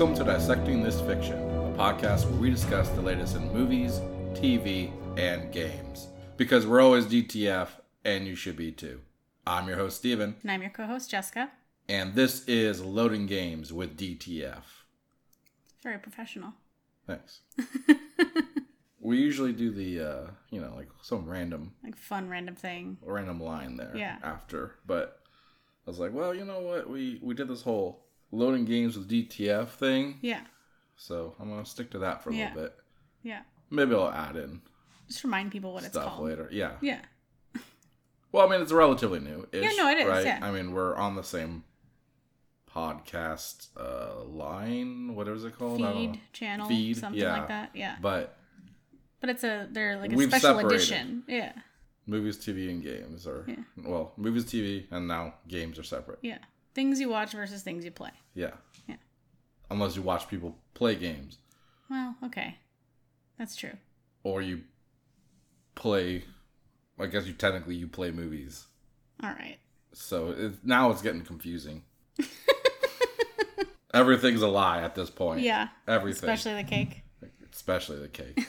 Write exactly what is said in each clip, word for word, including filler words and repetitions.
Welcome to Dissecting This Fiction, a podcast where we discuss the latest in movies, T V, and games. Because we're always D T F, and you should be too. I'm your host, Steven. And I'm your co-host, Jessica. And this is Loading Games with D T F. Very professional. Thanks. We usually do the, uh, you know, like some random... Like fun random thing. Random line there yeah. after. But I was like, well, you know what? We, we did this whole Loading Games with D T F thing. Yeah. So I'm going to stick to that for a yeah. little bit. Yeah. Maybe I'll add in... Just remind people what it's called. Stuff later. Yeah. Yeah. Well, I mean, it's relatively new. Yeah, no, it is, right? yeah. I mean, we're on the same podcast uh, line. What is it called? Feed, channel, Feed, something yeah. like that. Yeah. But... But it's a, they're like a We've special separated. edition. Yeah. Movies, T V, and games are... Yeah. Well, movies, T V, and now games are separate. Yeah. Things you watch versus things you play. Yeah. Yeah. Unless you watch people play games. Well, okay. That's true. Or you play... I guess you technically you play movies. All right. So it, now it's getting confusing. Everything's a lie at this point. Yeah. Everything. Especially the cake. Especially the cake.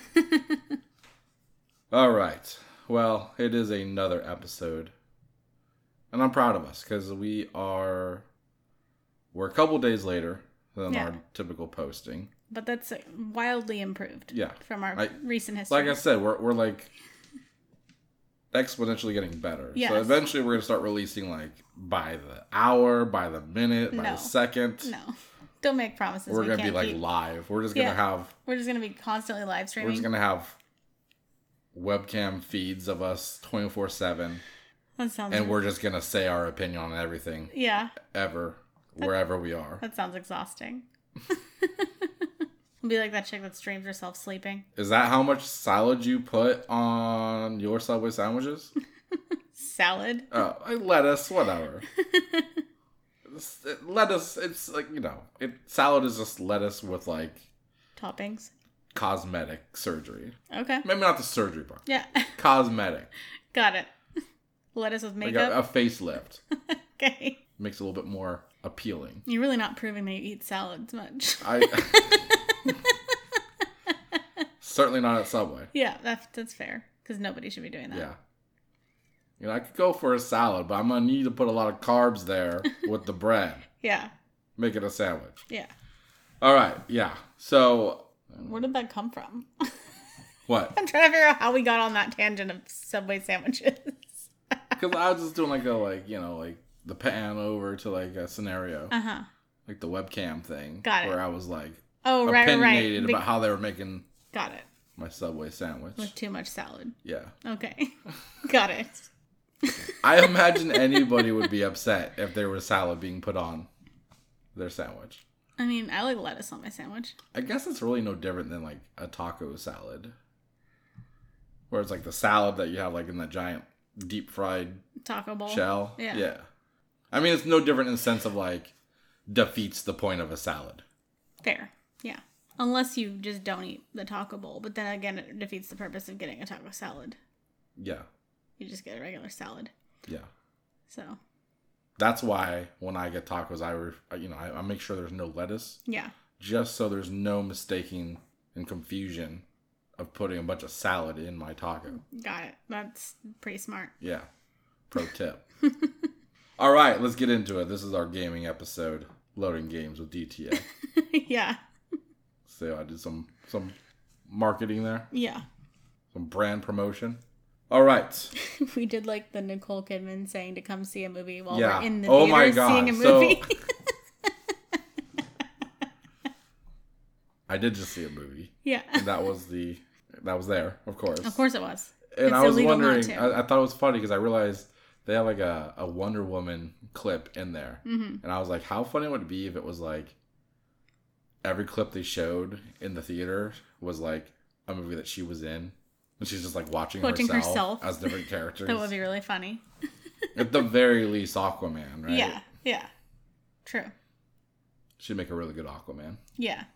All right. Well, it is another episode. And I'm proud of us because we are... We're a couple days later than Yeah. our typical posting. But that's wildly improved. Yeah. From our I- recent history. Like I said, we're we're like exponentially getting better. Yes. So eventually we're going to start releasing like by the hour, by the minute, by No. the second. No. Don't make promises. We're we going to be can't like keep. live. We're just going to Yeah. have... We're just going to be constantly live streaming. We're just going to have webcam feeds of us twenty-four seven. That sounds And we're just going to say our opinion on everything. Yeah. Ever. Wherever we are. That sounds exhausting. It'll be like that chick that streams herself sleeping. Is that how much salad you put on your Subway sandwiches? Salad? Oh, lettuce, whatever. It's- it- lettuce, it's like, you know, it salad is just lettuce with like Toppings? cosmetic surgery. Okay. Maybe not the surgery part. Yeah. Cosmetic. Got it. Lettuce with Like makeup? a, a facelift. Okay. Makes it a little bit more appealing. You're really not proving that you eat salads much. I certainly not at Subway. Yeah, that's, that's fair. Because nobody should be doing that. Yeah. You know, I could go for a salad, but I'm going to need to put a lot of carbs there with the bread. Yeah. Make it a sandwich. Yeah. All right. Yeah. So, Where did that come from? what? I'm trying to figure out how we got on that tangent of Subway sandwiches. Because I was just doing like a, like, you know, like the pan over to like a scenario. Uh-huh. Like the webcam thing. Got it. Where I was like Oh, right, right, opinionated right. about how they were making Got it. my Subway sandwich. With too much salad. Yeah. Okay. Got it. I imagine anybody would be upset if there was salad being put on their sandwich. I mean, I like lettuce on my sandwich. I guess it's really no different than like a taco salad. Where it's like the salad that you have like in that giant deep fried Taco bowl. shell. Yeah. Yeah. I mean, it's no different in the sense of like defeats the point of a salad. Fair. Yeah. Unless you just don't eat the taco bowl. But then again, it defeats the purpose of getting a taco salad. Yeah. You just get a regular salad. Yeah. So. That's why when I get tacos, I, ref- you know, I, I make sure there's no lettuce. Yeah. Just so there's no mistaking and confusion of putting a bunch of salad in my taco. Got it. That's pretty smart. Yeah. Pro tip. All right, let's get into it. This is our gaming episode, Loading Games with D T A. Yeah. So I did some some marketing there, Yeah. some brand promotion. All right. We did like the Nicole Kidman saying to come see a movie while Yeah. we're in the Oh theater my God. seeing a So- movie. I did just see a movie. Yeah. And that was the that was there, of course. Of course it was. And It's I was illegal not wondering, to. I, I thought it was funny because I realized they have like a, a Wonder Woman clip in there. Mm-hmm. And I was like, how funny would it be if it was like every clip they showed in the theater was like a movie that she was in. And she's just like watching, Watching herself, herself. as different characters. That would be really funny. At the very least, Aquaman, right? Yeah. Yeah. True. She'd make a really good Aquaman. Yeah.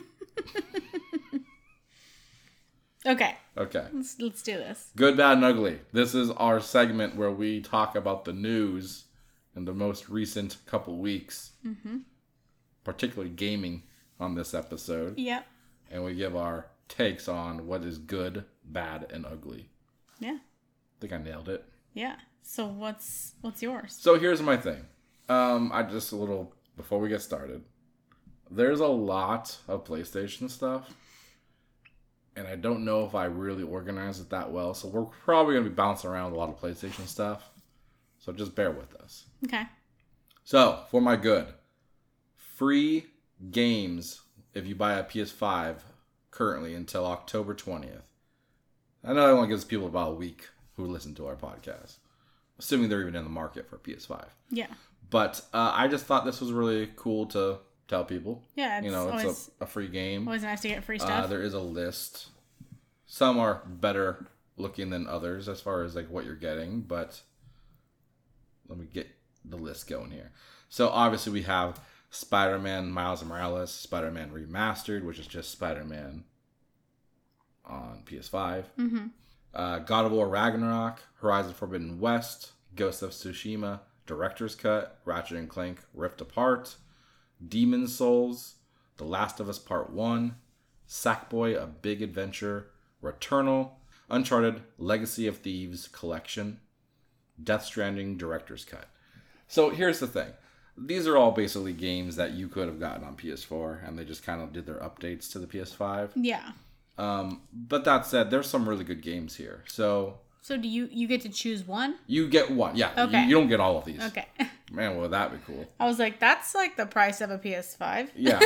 Okay. Okay. Let's, let's do this. Good, Bad, and Ugly. This is our segment where we talk about the news in the most recent couple weeks. Mm-hmm. Particularly gaming on this episode. Yep. And we give our takes on what is good, bad, and ugly. Yeah. I think I nailed it. Yeah. So what's what's yours? So here's my thing. Um, I just a little before we get started. There's a lot of PlayStation stuff, and I don't know if I really organize it that well. So we're probably gonna be bouncing around a lot of PlayStation stuff. So just bear with us. Okay. So for my good, free games if you buy a P S five currently until October twentieth. I know that only gives people about a week who listen to our podcast, assuming they're even in the market for a P S five. Yeah. But uh, I just thought this was really cool to tell people. Yeah, it's you know, it's always, a, a free game. Always nice to get free stuff. Uh, there is a list. Some are better looking than others as far as like what you're getting, but let me get the list going here. So obviously we have Spider-Man Miles Morales, Spider-Man Remastered, which is just Spider-Man on P S five. Mm-hmm. Uh, God of War Ragnarok, Horizon Forbidden West, Ghost of Tsushima, Director's Cut, Ratchet and Clank Rift Apart, Demon's Souls, The Last of Us Part one, Sackboy: A Big Adventure, Returnal, Uncharted Legacy of Thieves Collection, Death Stranding Director's Cut. So here's the thing. These are all basically games that you could have gotten on P S four, and they just kind of did their updates to the P S five. Yeah. Um, but that said, there's some really good games here. So So do you you get to choose one? you get one. Yeah. Okay. You, you don't get all of these. Okay. Man, well, that would be cool. I was like, that's like the price of a P S five. Yeah.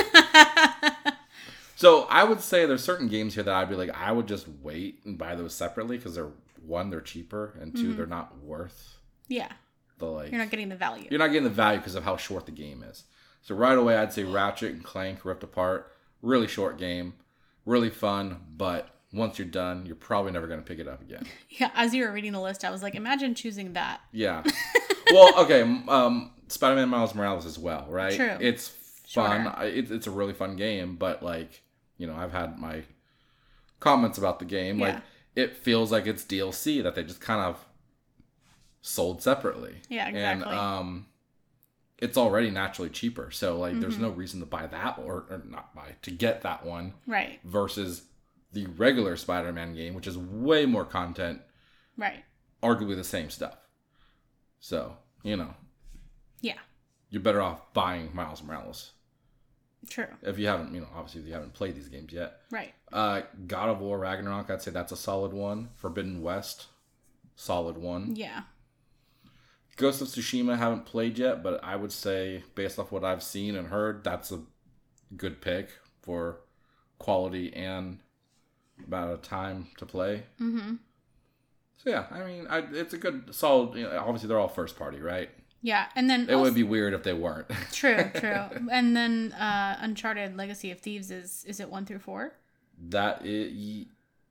So I would say there's certain games here that I'd be like, I would just wait and buy those separately because they're, one, they're cheaper, and two, mm-hmm. they're not worth yeah. the like. You're not getting the value. You're not getting the value because of how short the game is. So right away, I'd say Ratchet and Clank Rift Apart, really short game, really fun, but once you're done, you're probably never going to pick it up again. Yeah, as you were reading the list, I was like, imagine choosing that. Yeah. Well, okay, um, Spider-Man Miles Morales as well, right? True. It's fun. Shorter. It, it's a really fun game, but like, you know, I've had my comments about the game. Yeah. Like, it feels like it's D L C that they just kind of sold separately. Yeah, exactly. And um, it's already naturally cheaper. So, like, mm-hmm. there's no reason to buy that or, or not buy, to get that one. Right. Versus the regular Spider-Man game, which is way more content. Right. Arguably the same stuff. So, you know. Yeah. You're better off buying Miles Morales. True. If you haven't, you know, obviously if you haven't played these games yet. Right. Uh, God of War Ragnarok, I'd say that's a solid one. Forbidden West, solid one. Yeah. Ghost of Tsushima, haven't played yet, but I would say, based off what I've seen and heard, that's a good pick for quality and about a time to play. Mm-hmm. So yeah, I mean, I, it's a good, solid, you know, obviously they're all first party, right? Yeah, and then... It also, would be weird if they weren't. True, true. And then uh, Uncharted Legacy of Thieves, is is it one through four? That is...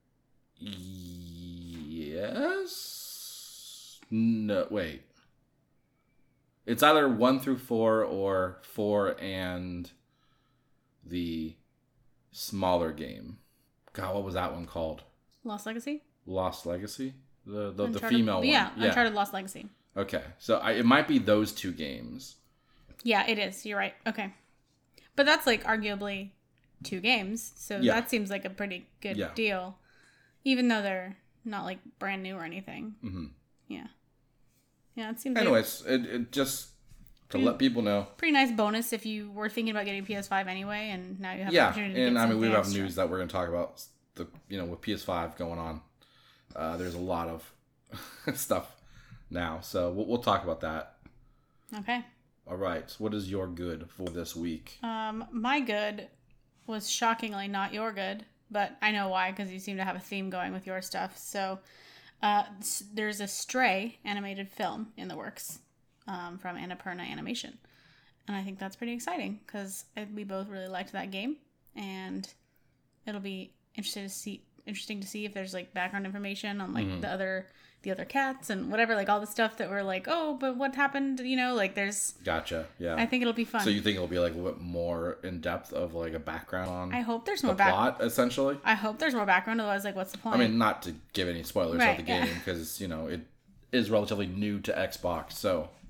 Yes? No, wait. It's either one through four or four and the smaller game. God, what was that one called? Lost Legacy? Lost Legacy? The the, Uncharted, the female one. Yeah, yeah, Uncharted Lost Legacy. Okay, so I, it might be those two games. Yeah, it is. You're right. Okay. But that's like arguably two games. So yeah. that seems like a pretty good yeah. deal. Even though they're not like brand new or anything. Mm-hmm. Yeah. Yeah, it seems Anyways, like it, it just to pretty, let people know. Pretty nice bonus if you were thinking about getting P S five anyway, and now you have yeah, the opportunity to and get I mean we have extra. news that we're going to talk about. The you know with P S five going on, uh, there's a lot of stuff now, so we'll, we'll talk about that. Okay. All right. What is your good for this week? Um, my good was shockingly not your good, but I know why, because you seem to have a theme going with your stuff. So, uh, there's a Stray animated film in the works um, from Annapurna Animation, and I think that's pretty exciting because we both really liked that game, and it'll be interesting to see. Interesting to see if there's like background information on like mm-hmm. the other the other cats and whatever, like all the stuff that we're like, oh, but what happened? You know, like there's. Gotcha. Yeah. I think it'll be fun. So you think it'll be like a little bit more in depth of like a background on. I hope there's the more back- plot, essentially. I hope there's more background. Otherwise, like, what's the point? I mean, not to give any spoilers right, of the yeah. game because you know it is relatively new to Xbox, so.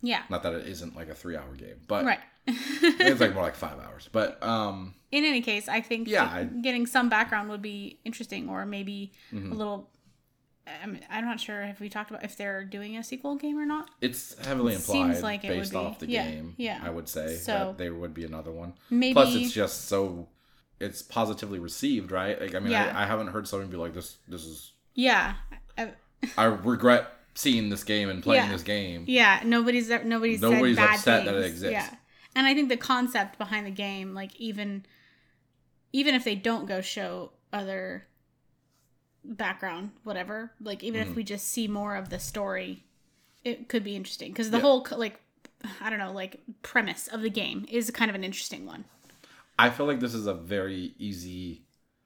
Yeah. Not that it isn't like a three-hour game, but right. it's like more like five hours. But um, in any case, I think yeah, I, getting some background would be interesting, or maybe mm-hmm. a little. I mean, I'm not sure if we talked about if they're doing a sequel game or not. It's heavily it implied seems like it based would be. off the yeah, game. Yeah, I would say so, that there would be another one. Maybe. Plus, it's just so it's positively received, right? Like, I mean, yeah. I, I haven't heard someone be like, "This, this is." Yeah. I, I regret seeing this game and playing yeah. this game. Yeah, nobody's nobody's, nobody's said bad upset things. that it exists. Yeah, and I think the concept behind the game, like even even if they don't go show other background, whatever, like even mm. if we just see more of the story, it could be interesting because the yeah. whole like I don't know, like premise of the game is kind of an interesting one. I feel like this is a very easy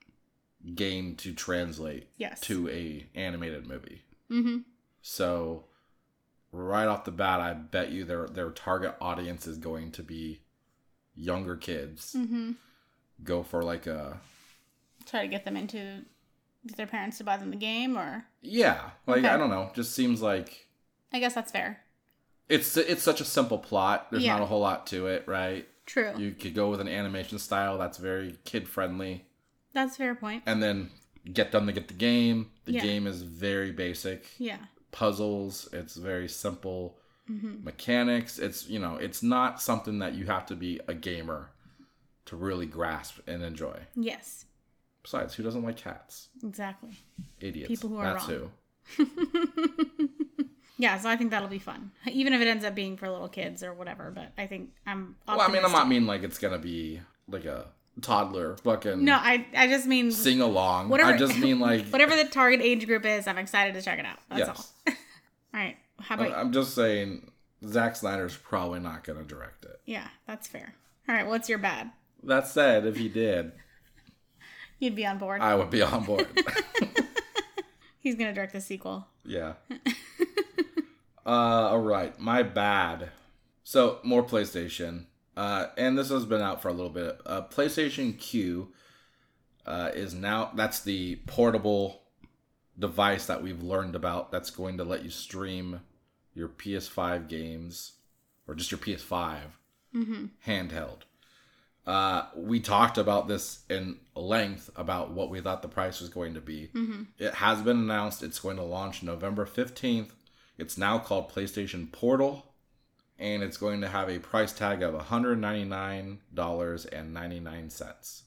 game to translate yes. to a animated movie. Mm-hmm. So right off the bat, I bet you their their target audience is going to be younger kids. Mm-hmm. Go for like a try to get them into get their parents to buy them the game, or yeah, like okay. I don't know, just seems like I guess that's fair. It's it's such a simple plot. There's yeah. not a whole lot to it, right? True. You could go with an animation style that's very kid friendly. That's a fair point. And then get them to get the game. The yeah. game is very basic. Yeah. Puzzles. It's very simple. Mm-hmm. Mechanics. It's, you know, it's not something that you have to be a gamer to really grasp and enjoy. Yes. Besides, who doesn't like cats? Exactly. Idiots. People who are That's wrong. who. Yeah, so I think that'll be fun. Even if it ends up being for little kids or whatever, but I think I'm optimistic. Well, I mean, I'm not mean like it's going to be like a toddler fucking no I I just mean sing along. Whatever, I just mean like whatever the target age group is, I'm excited to check it out. That's yes. all. All right, how about I'm just saying Zack Snyder's probably not going to direct it. Yeah, that's fair. All right, what's your bad? That said, if he did, you'd be on board. I would be on board. He's going to direct the sequel. Yeah. uh all right, my bad. So more PlayStation. Uh, and this has been out for a little bit. Uh, PlayStation Q uh, is now, that's the portable device that we've learned about that's going to let you stream your P S five games, or just your P S five mm-hmm. handheld. Uh, we talked about this in length about what we thought the price was going to be. Mm-hmm. It has been announced it's going to launch November fifteenth. It's now called PlayStation Portal. And it's going to have a price tag of one hundred ninety-nine dollars and ninety-nine cents.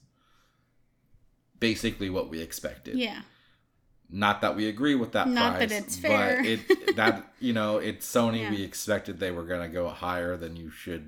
Basically what we expected. Yeah. Not that we agree with that Not price. that it's fair. But it, that, you know, it's Sony. Yeah. We expected they were going to go higher than you should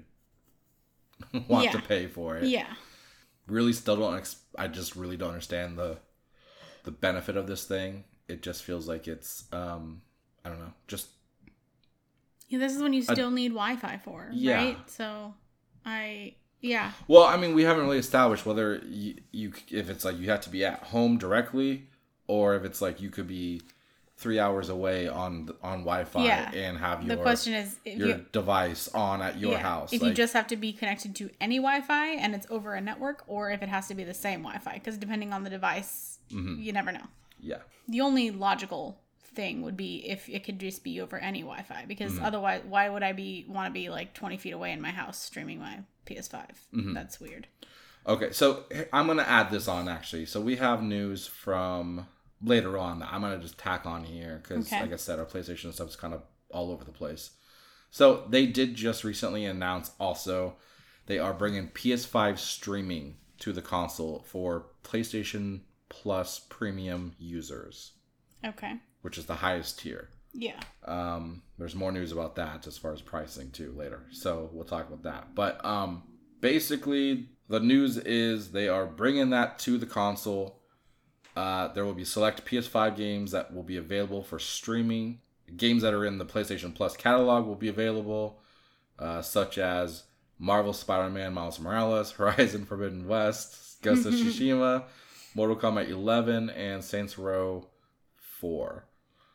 want yeah. to pay for it. Yeah. Really still don't, ex- I just really don't understand the the benefit of this thing. It just feels like it's, um, I don't know, just Yeah, this is when you still need Wi-Fi for, yeah. right? So, I, yeah. Well, I mean, we haven't really established whether you, you, if it's like you have to be at home directly, or if it's like you could be three hours away on on Wi-Fi yeah. and have your the question is if your you, device on at your yeah, house. If like, you just have to be connected to any Wi-Fi and it's over a network, or if it has to be the same Wi-Fi, because depending on the device, mm-hmm. you never know. Yeah. The only logical thing would be if it could just be over any Wi-Fi, because mm-hmm. otherwise why would I be want to be like twenty feet away in my house streaming my P S five? Mm-hmm. That's weird. Okay, so I'm going to add this on actually. So we have news from later on that I'm going to just tack on here because okay. like I said, our PlayStation stuff is kind of all over the place. So they did just recently announce also they are bringing P S five streaming to the console for PlayStation Plus premium users. Okay. Which is the highest tier. Yeah. Um, there's more news about that as far as pricing too later. So we'll talk about that. But um, basically, the news is they are bringing that to the console. Uh, there will be select P S five games that will be available for streaming. Games that are in the PlayStation Plus catalog will be available, uh, such as Marvel Spider-Man Miles Morales, Horizon Forbidden West, Ghost of Tsushima, Mortal Kombat eleven, and Saints Row four.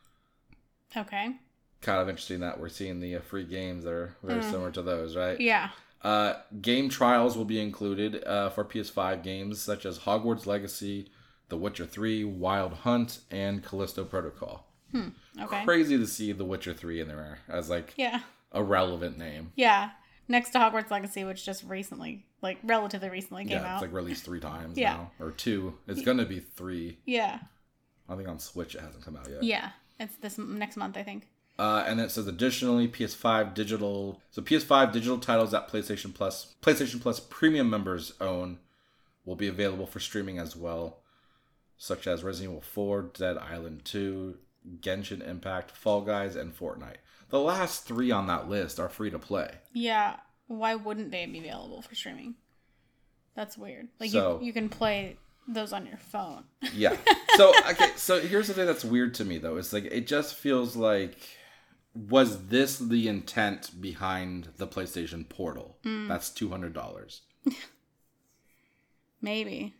Okay. Kind of interesting that we're seeing the uh, free games that are very mm. similar to those, right? Yeah. Uh, game trials will be included uh, for P S five games such as Hogwarts Legacy, The Witcher three, Wild Hunt, and Callisto Protocol. Hmm. Okay. Crazy to see The Witcher three in there as like yeah. a relevant name. Yeah. Next to Hogwarts Legacy, which just recently, like relatively recently came yeah, out. It's like released three times yeah. now. Or two. It's going to be three. Yeah. I think on Switch it hasn't come out yet. Yeah. It's this next month, I think. Uh, and it says additionally, P S five digital. So P S five digital titles that PlayStation Plus, PlayStation Plus Premium members own will be available for streaming as well, such as Resident Evil four, Dead Island two, Genshin Impact, Fall Guys, and Fortnite. The last three on that list are free to play. Yeah. Why wouldn't they be available for streaming? That's weird. Like So, you, you can play those on your phone. Yeah. So okay. So here's the thing that's weird to me though. It's like it just feels like. Was this the intent behind the PlayStation Portal? Mm. That's two hundred dollars. Maybe.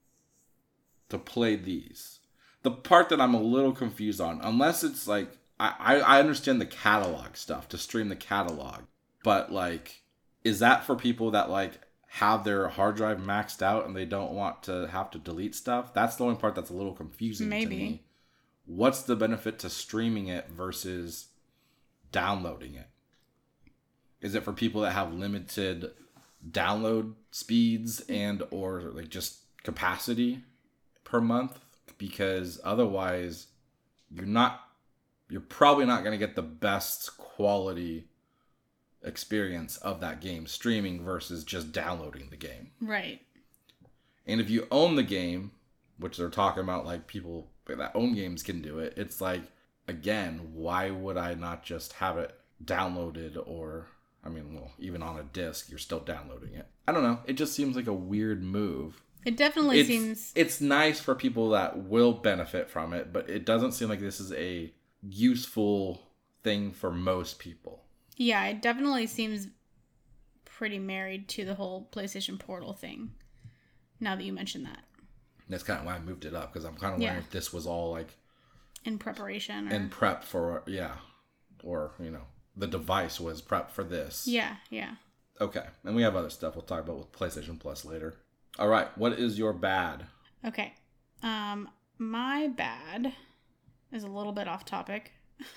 To play these. The part that I'm a little confused on, unless it's like, I, I, I understand the catalog stuff, to stream the catalog. But like, is that for people that like have their hard drive maxed out and they don't want to have to delete stuff? That's the only part that's a little confusing Maybe. to me. What's the benefit to streaming it versus downloading it? Is it for people that have limited download speeds and or like just capacity per month? Because otherwise you're not you're probably not going to get the best quality experience of that game streaming versus just downloading the game. Right. And if you own the game, which they're talking about like people that own games can do it, it's like, again, why would I not just have it downloaded or, I mean, well, even on a disc, you're still downloading it. I don't know. It just seems like a weird move. It definitely it's, seems... It's nice for people that will benefit from it, but it doesn't seem like this is a useful thing for most people. Yeah, it definitely seems pretty married to the whole PlayStation Portal thing, now that you mention that. That's kind of why I moved it up, because I'm kind of yeah. wondering if this was all like... in preparation. Or... in prep for, yeah. Or, you know, the device was prep for this. Yeah, yeah. Okay. And we have other stuff we'll talk about with PlayStation Plus later. All right. What is your bad? Okay. Um, my bad is a little bit off topic.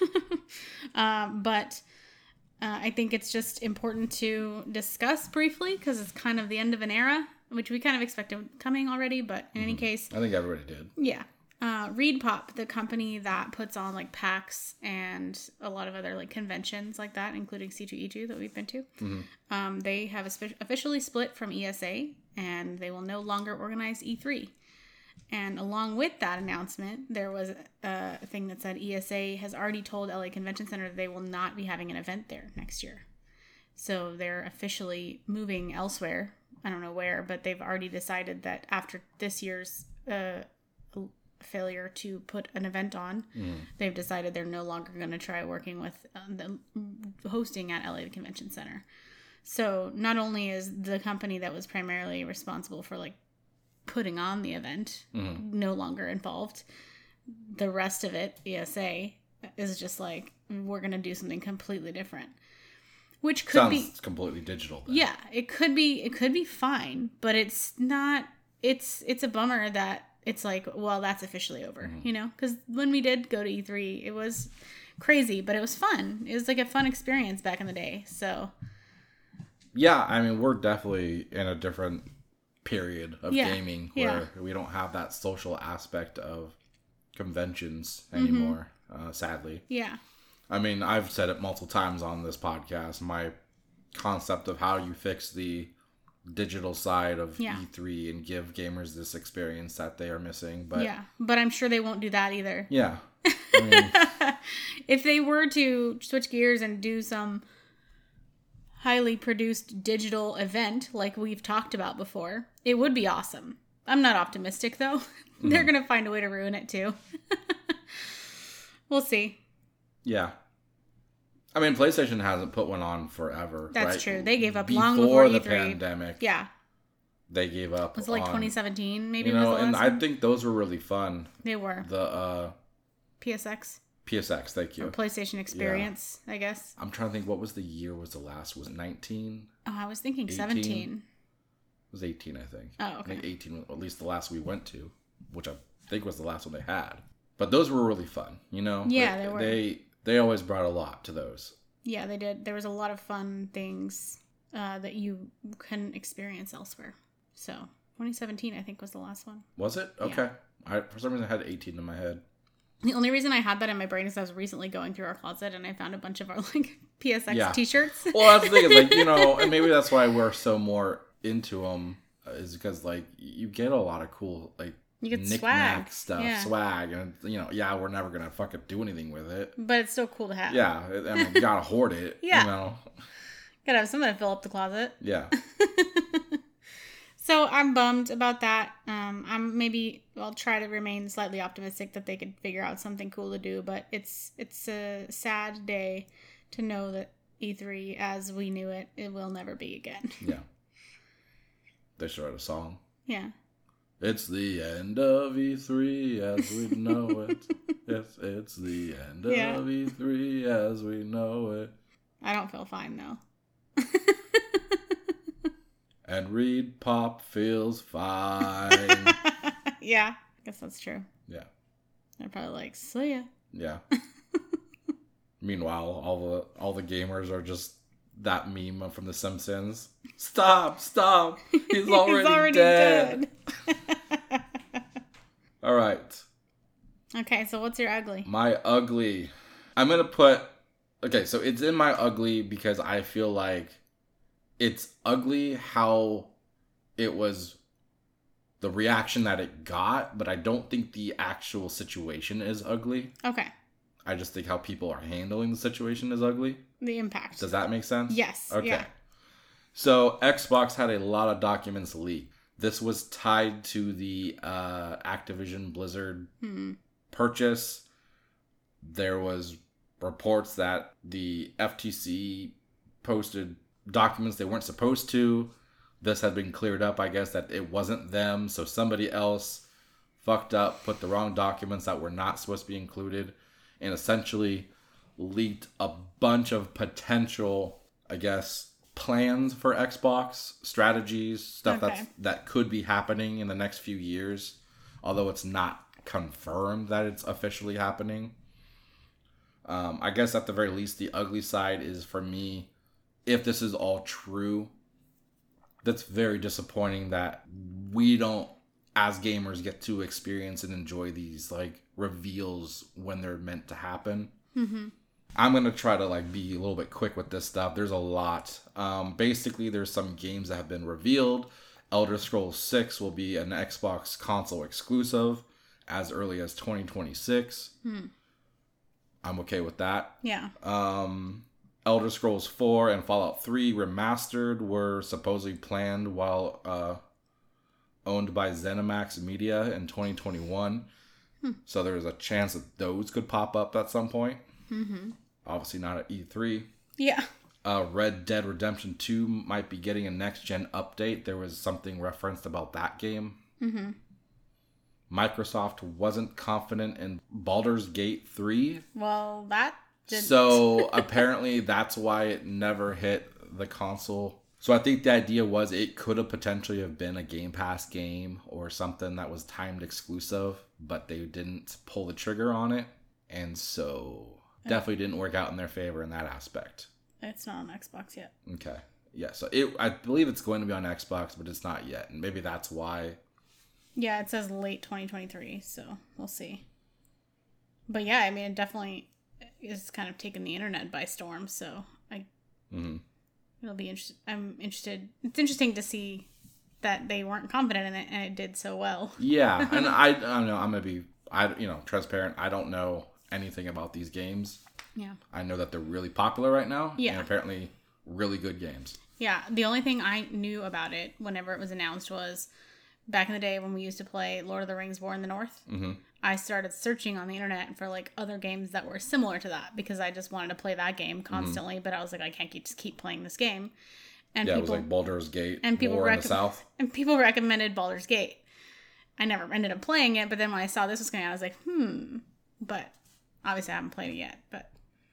um, but uh, I think it's just important to discuss briefly because it's kind of the end of an era, which we kind of expected coming already. But in mm-hmm. any case... I think everybody did. Yeah. Uh, ReedPop, the company that puts on like PAX and a lot of other like conventions like that, including C two E two that we've been to, mm-hmm. um, they have espe- officially split from E S A and they will no longer organize E three. And along with that announcement, there was a thing that said E S A has already told L A Convention Center that they will not be having an event there next year. So they're officially moving elsewhere. I don't know where, but they've already decided that after this year's uh, failure to put an event on, mm. they've decided they're no longer going to try working with um, the hosting at L A Convention Center. So not only is the company that was primarily responsible for like putting on the event mm-hmm. no longer involved, the rest of it, E S A, is just like, we're going to do something completely different. Which could Sounds be completely digital. Then. Yeah, it could be. It could be fine, but it's not. It's it's a bummer that it's like, well, that's officially over. Mm-hmm. You know, because when we did go to E three, it was crazy, but it was fun. It was like a fun experience back in the day. So. Yeah, I mean, we're definitely in a different period of yeah. gaming where yeah. we don't have that social aspect of conventions anymore. Mm-hmm. Uh, sadly. Yeah. I mean, I've said it multiple times on this podcast, my concept of how you fix the digital side of yeah. E three and give gamers this experience that they are missing. But yeah, but I'm sure they won't do that either. Yeah. I mean, if they were to switch gears and do some highly produced digital event like we've talked about before, it would be awesome. I'm not optimistic, though. Mm-hmm. They're going to find a way to ruin it, too. We'll see. Yeah. I mean, PlayStation hasn't put one on forever. That's right? true. They gave up before long before the E three. pandemic. Yeah. They gave up. Was it like on, twenty seventeen? Maybe. You know, was the and last I one? think those were really fun. They were. The uh, P S X. P S X. Thank you. Or PlayStation Experience, yeah. I guess. I'm trying to think. What was the year? Was the last? Was it nineteen? Oh, I was thinking eighteen? seventeen. It was eighteen, I think. Oh, okay. I think eighteen, at least the last we went to, which I think was the last one they had. But those were really fun, you know? Yeah, like, they were. They, they always brought a lot to those. Yeah, they did. There was a lot of fun things uh, that you couldn't experience elsewhere. So, twenty seventeen, I think, was the last one. Was it? Okay. Yeah. I, for some reason, I had eighteen in my head. The only reason I had that in my brain is I was recently going through our closet and I found a bunch of our, like, P S X yeah. t-shirts. Well, that's the thing. Is, like, you know, and maybe that's why we're so more into them, is because, like, you get a lot of cool, like, you get knick-knack swag. stuff, yeah. swag, and, you know, yeah, we're never going to fucking do anything with it. But it's still cool to have. Yeah, I mean, you gotta hoard it, yeah. you know. Gotta have something to fill up the closet. Yeah. So I'm bummed about that. Um, I'm maybe I'll try to remain slightly optimistic that they could figure out something cool to do, but it's it's a sad day to know that E three as we knew it, it will never be again. Yeah. They should write a song. Yeah. It's the end of E three as we know it. It's it's the end yeah. of E three as we know it. I don't feel fine though. And Reed Pop feels fine. Yeah, I guess that's true. Yeah. They're probably like, see ya. Yeah. Meanwhile, all the all the gamers are just that meme from The Simpsons. Stop, stop. He's already, He's already dead. dead. All right. Okay, so what's your ugly? My ugly. I'm going to put... Okay, so it's in my ugly because I feel like it's ugly how it was the reaction that it got, but I don't think the actual situation is ugly. Okay. I just think how people are handling the situation is ugly. The impact. Does that make sense? Yes. Okay. Yeah. So Xbox had a lot of documents leaked. This was tied to the uh, Activision Blizzard hmm. purchase. There was reports that the F T C posted documents they weren't supposed to. This had been cleared up, I guess, that it wasn't them. So somebody else fucked up, put the wrong documents that were not supposed to be included, and essentially leaked a bunch of potential, I guess, plans for Xbox, strategies, stuff okay. that's, that could be happening in the next few years, although it's not confirmed that it's officially happening. Um, I guess at the very least, the ugly side is for me, if this is all true, that's very disappointing that we don't, as gamers, get to experience and enjoy these like reveals when they're meant to happen. Mm-hmm. I'm going to try to like be a little bit quick with this stuff. There's a lot. Um, basically, there's some games that have been revealed. Elder Scrolls six will be an Xbox console exclusive as early as twenty twenty-six. Hmm. I'm okay with that. Yeah. Um, Elder Scrolls four and Fallout three Remastered were supposedly planned while uh, owned by ZeniMax Media in twenty twenty-one. Hmm. So there's a chance that those could pop up at some point. Mm-hmm. Obviously not at E three. Yeah. Uh, Red Dead Redemption two might be getting a next-gen update. There was something referenced about that game. Mm-hmm. Microsoft wasn't confident in Baldur's Gate three. Well, that didn't. So apparently that's why it never hit the console. So I think the idea was it could have potentially have been a Game Pass game or something that was timed exclusive, but they didn't pull the trigger on it. And so definitely didn't work out in their favor in that aspect. It's not on Xbox yet. Okay. Yeah, so it I believe it's going to be on Xbox, but it's not yet. And maybe that's why. Yeah, it says late twenty twenty-three, so we'll see. But yeah, I mean, it definitely is kind of taken the internet by storm, so I mm-hmm. it'll be interesting. I'm interested. It's interesting to see that they weren't confident in it and it did so well. Yeah, and I, I don't know, I'm going to be, I you know, transparent. I don't know anything about these games. Yeah. I know that they're really popular right now. Yeah. And apparently really good games. Yeah. The only thing I knew about it whenever it was announced was back in the day when we used to play Lord of the Rings War in the North. Mm-hmm. I started searching on the internet for like other games that were similar to that because I just wanted to play that game constantly. Mm-hmm. But I was like, I can't keep, just keep playing this game. And yeah, people, it was like Baldur's Gate and people War rec- in the South. And people recommended Baldur's Gate. I never ended up playing it, but then when I saw this was coming out, I was like, hmm. But obviously I haven't played it yet. But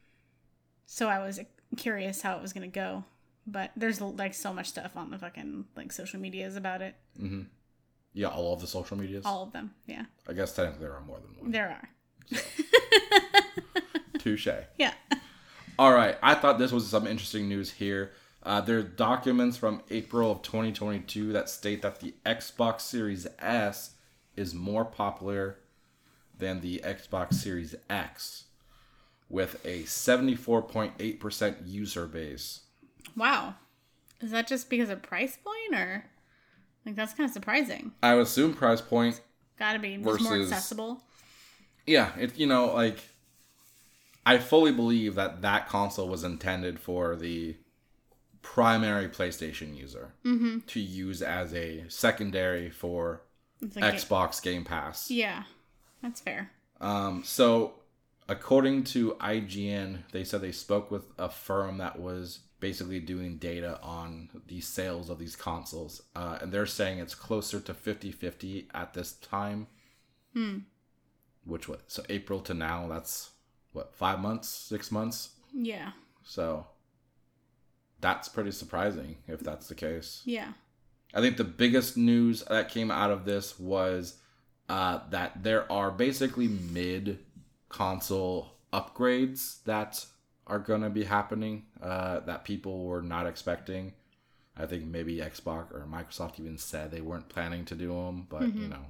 so I was curious how it was going to go. But there's like so much stuff on the fucking like social medias about it. Mm-hmm. Yeah, all of the social medias? All of them, yeah. I guess technically there are more than one. There are. So. Touche. Yeah. All right. I thought this was some interesting news here. Uh, there are documents from April of twenty twenty-two that state that the Xbox Series S is more popular than the Xbox Series X, with a seventy-four point eight percent user base. Wow. Is that just because of price point, or like that's kind of surprising? I would assume price point. Got to be just versus, more accessible. Yeah, it you know like I fully believe that that console was intended for the primary PlayStation user mm-hmm. to use as a secondary for like Xbox Game Pass. Yeah, that's fair. Um, so according to I G N, they said they spoke with a firm that was basically doing data on the sales of these consoles. Uh, and they're saying it's closer to fifty-fifty at this time. Hmm. Which, what? So April to now, that's, what, five months? Six months? Yeah. So that's pretty surprising if that's the case. Yeah. I think the biggest news that came out of this was uh, that there are basically mid-console upgrades that are going to be happening uh, that people were not expecting. I think maybe Xbox or Microsoft even said they weren't planning to do them, but, mm-hmm. you know.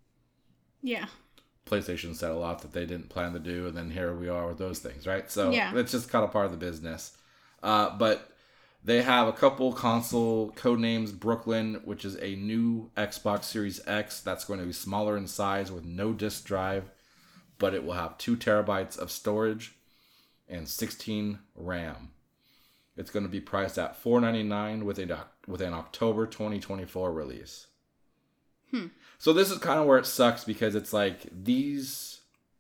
Yeah. PlayStation said a lot that they didn't plan to do, and then here we are with those things, right? So yeah. it's just kind of part of the business. Uh, but they have a couple console code names. Brooklyn, which is a new Xbox Series X that's going to be smaller in size with no disk drive, but it will have two terabytes of storage and sixteen RAM. It's going to be priced at four ninety-nine with a with an October twenty twenty-four release. Hmm. So this is kind of where it sucks, because it's like these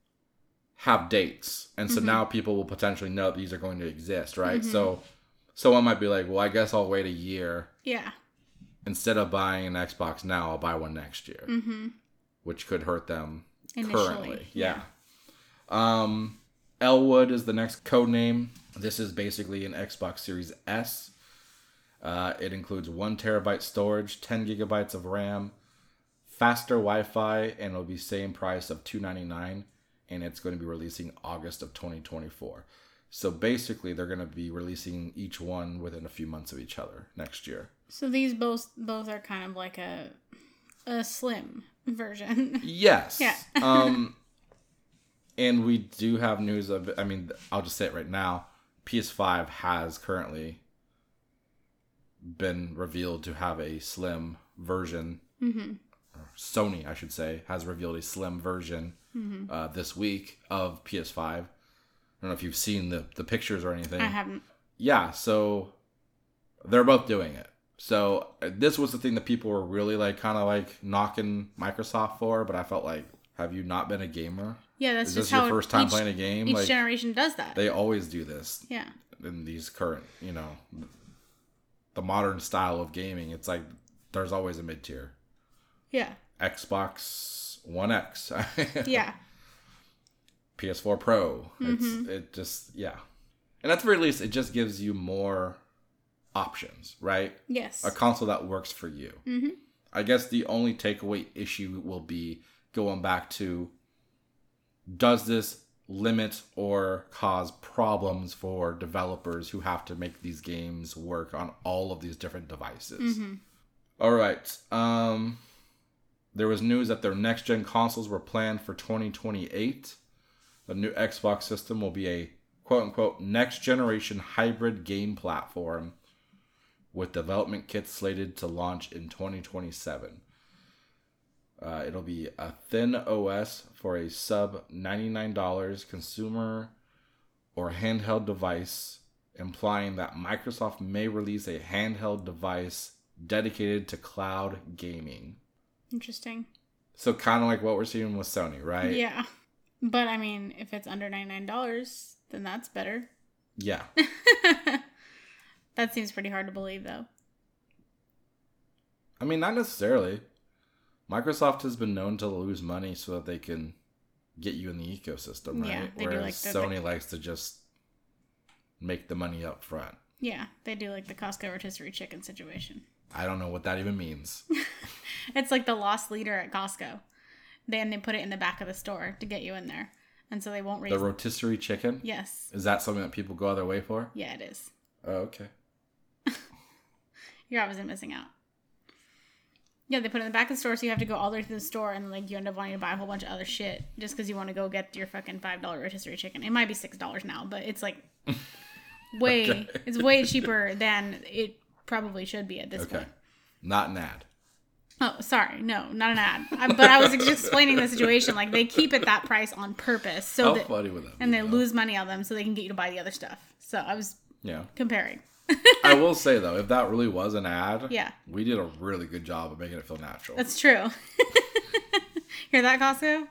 have dates, and so mm-hmm. now people will potentially know these are going to exist, right? Mm-hmm. So someone might be like, well, I guess I'll wait a year. Yeah. Instead of buying an Xbox now, I'll buy one next year. Mm-hmm. Which could hurt them Initially, currently. Yeah. yeah. Um, Elwood is the next code name. This is basically an Xbox Series S. Uh, it includes one terabyte storage, ten gigabytes of RAM, faster Wi-Fi, and it'll be same price of two ninety-nine, and it's going to be releasing August of twenty twenty-four. So basically, they're going to be releasing each one within a few months of each other next year. So these both both are kind of like a a slim version. Yes. Yeah. um, and we do have news of, I mean, I'll just say it right now. P S five has currently been revealed to have a slim version. Mm-hmm. Sony, I should say, has revealed a slim version mm-hmm. uh, this week of P S five. I don't know if you've seen the, the pictures or anything. I haven't. Yeah, so they're both doing it. So uh, this was the thing that people were really like kind of like knocking Microsoft for, but I felt like, have you not been a gamer? Yeah, that's Is just this how your first time each, playing a game? Each like, generation does that. They always do this. Yeah. In these current, you know, the modern style of gaming, it's like there's always a mid-tier. Yeah. Xbox One X. Yeah. P S four Pro. Mm-hmm. It's it just yeah. And at the very least, it just gives you more options, right? Yes. A console that works for you. Mm-hmm. I guess the only takeaway issue will be going back to, does this limit or cause problems for developers who have to make these games work on all of these different devices? Mm-hmm. All right. Um, there was news that their next-gen consoles were planned for twenty twenty-eight. The new Xbox system will be a quote-unquote next-generation hybrid game platform with development kits slated to launch in twenty twenty-seven. Uh, it'll be a thin O S for a sub ninety-nine dollars consumer or handheld device, implying that Microsoft may release a handheld device dedicated to cloud gaming. Interesting. So kind of like what we're seeing with Sony, right? Yeah. But, I mean, if it's under ninety-nine dollars, then that's better. Yeah. That seems pretty hard to believe, though. I mean, not necessarily. Microsoft has been known to lose money so that they can get you in the ecosystem, right? Yeah, they Whereas do like the, Sony the... likes to just make the money up front. Yeah, they do like the Costco rotisserie chicken situation. I don't know what that even means. It's like the lost leader at Costco. Then they put it in the back of the store to get you in there. And so they won't raise... The rotisserie chicken? Yes. Is that something that people go out of their way for? Yeah, it is. Oh, okay. You're obviously missing out. Yeah, they put it in the back of the store, so you have to go all the way to the store, and like you end up wanting to buy a whole bunch of other shit just because you want to go get your fucking five dollar rotisserie chicken. It might be six dollars now, but it's like way, okay. It's way cheaper than it probably should be at this okay. point. Not an ad. Oh, sorry. No, not an ad. I, but I was just explaining the situation. Like, they keep it that price on purpose. So How that, funny would that be, and they though? lose money on them so they can get you to buy the other stuff. So I was yeah. comparing. I will say, though, if that really was an ad, yeah. we did a really good job of making it feel natural. That's true. Hear that, Costco?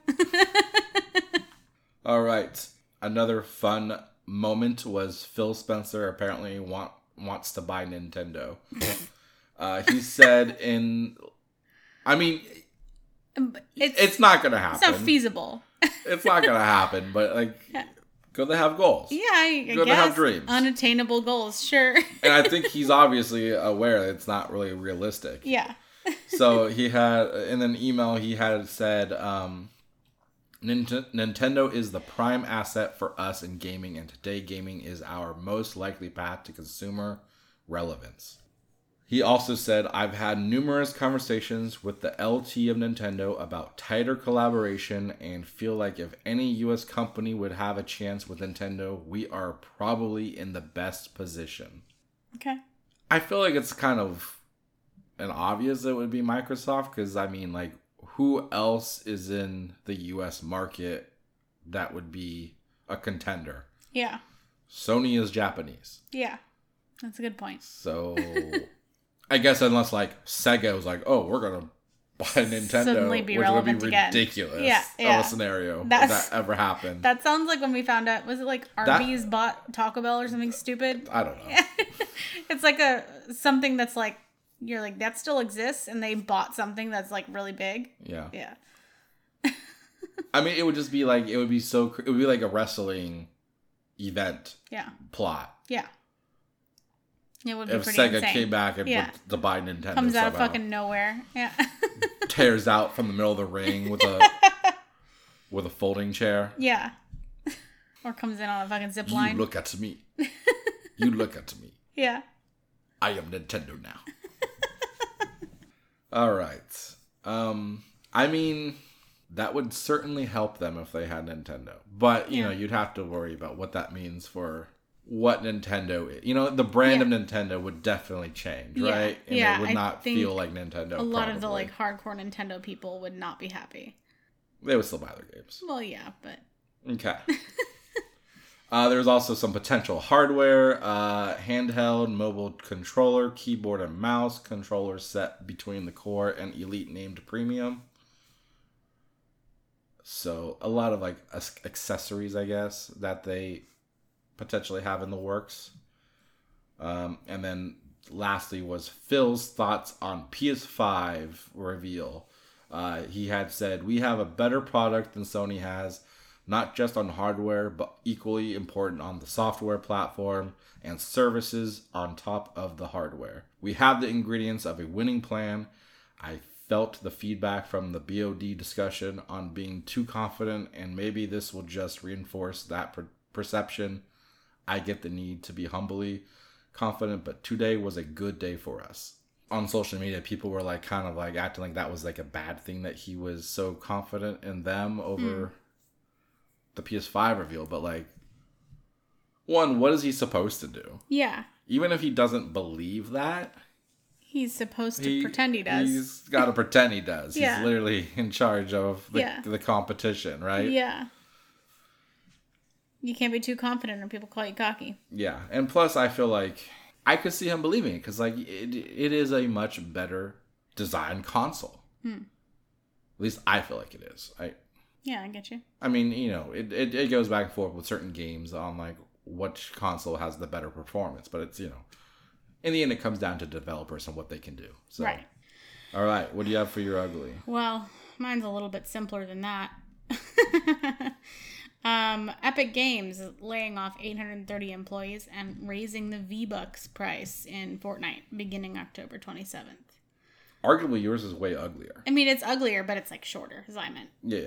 All right. Another fun moment was Phil Spencer apparently want, wants to buy Nintendo. uh, he said in... I mean, it's, it's not going to happen. It's not feasible. It's not going to happen, but, like... Yeah. Go to have goals. Yeah, I, I Go guess. to have dreams. Unattainable goals, sure. And I think he's obviously aware that it's not really realistic. Yeah. So he had, in an email, he had said, um, Nintendo is the prime asset for us in gaming, and today gaming is our most likely path to consumer relevance. He also said, I've had numerous conversations with the L T of Nintendo about tighter collaboration and feel like if any U S company would have a chance with Nintendo, we are probably in the best position. Okay. I feel like it's kind of an obvious it would be Microsoft because, I mean, like, who else is in the U S market that would be a contender? Yeah. Sony is Japanese. Yeah. That's a good point. So... I guess unless, like, Sega was like, oh, we're going to buy Nintendo, Suddenly be which would be again. ridiculous yeah, yeah. of a scenario That's, if that ever happened. That sounds like when we found out, was it like Arby's that, bought Taco Bell or something stupid? I don't know. It's like a something that's like, you're like, that still exists, and they bought something that's like really big. Yeah. Yeah. I mean, it would just be like, it would be so, it would be like a wrestling event yeah. plot. Yeah. It would be if pretty Sega insane. came back and yeah. put to buy Nintendo comes out somehow. of fucking nowhere. Yeah. Tears out from the middle of the ring with a with a folding chair. Yeah. Or comes in on a fucking zip line. You look at me. You look at me. Yeah. I am Nintendo now. All right. Um, I mean, that would certainly help them if they had Nintendo. But, you yeah. know, you'd have to worry about what that means for what Nintendo is. You know, the brand yeah. of Nintendo would definitely change, yeah. right? And yeah, it would I not feel like Nintendo. A lot probably. of the, like, hardcore Nintendo people would not be happy. They would still buy their games. Well, yeah, but... Okay. uh, there's also some potential hardware, uh, handheld, mobile controller, keyboard and mouse, controller set between the Core and Elite named Premium. So, a lot of, like, accessories, I guess, that they... potentially have in the works. Um, and then lastly was Phil's thoughts on P S five reveal. Uh, he had said, we have a better product than Sony has, not just on hardware, but equally important on the software platform and services on top of the hardware. We have the ingredients of a winning plan. I felt the feedback from the B O D discussion on being too confident, and maybe this will just reinforce that per- perception. I get the need to be humbly confident, but today was a good day for us. On social media, people were like kind of like acting like that was like a bad thing that he was so confident in them over mm. the P S five reveal. But like, one, what is he supposed to do? Yeah. Even if he doesn't believe that, he's supposed to he, pretend he does. He's got to pretend he does. Yeah. He's literally in charge of the, yeah. the competition, right? Yeah. You can't be too confident or people call you cocky. Yeah. And plus, I feel like I could see him believing it because, like, it, it is a much better designed console. Hmm. At least I feel like it is. I, yeah, I get you. I mean, you know, it, it, it goes back and forth with certain games on, like, which console has the better performance. But it's, you know, in the end, it comes down to developers and what they can do. So, right. All right. What do you have for your ugly? Well, mine's a little bit simpler than that. Um, Epic Games laying off eight hundred thirty employees and raising the V-Bucks price in Fortnite beginning October twenty-seventh. arguably yours is way uglier. I mean, it's uglier, but it's like shorter, as I meant. Yeah.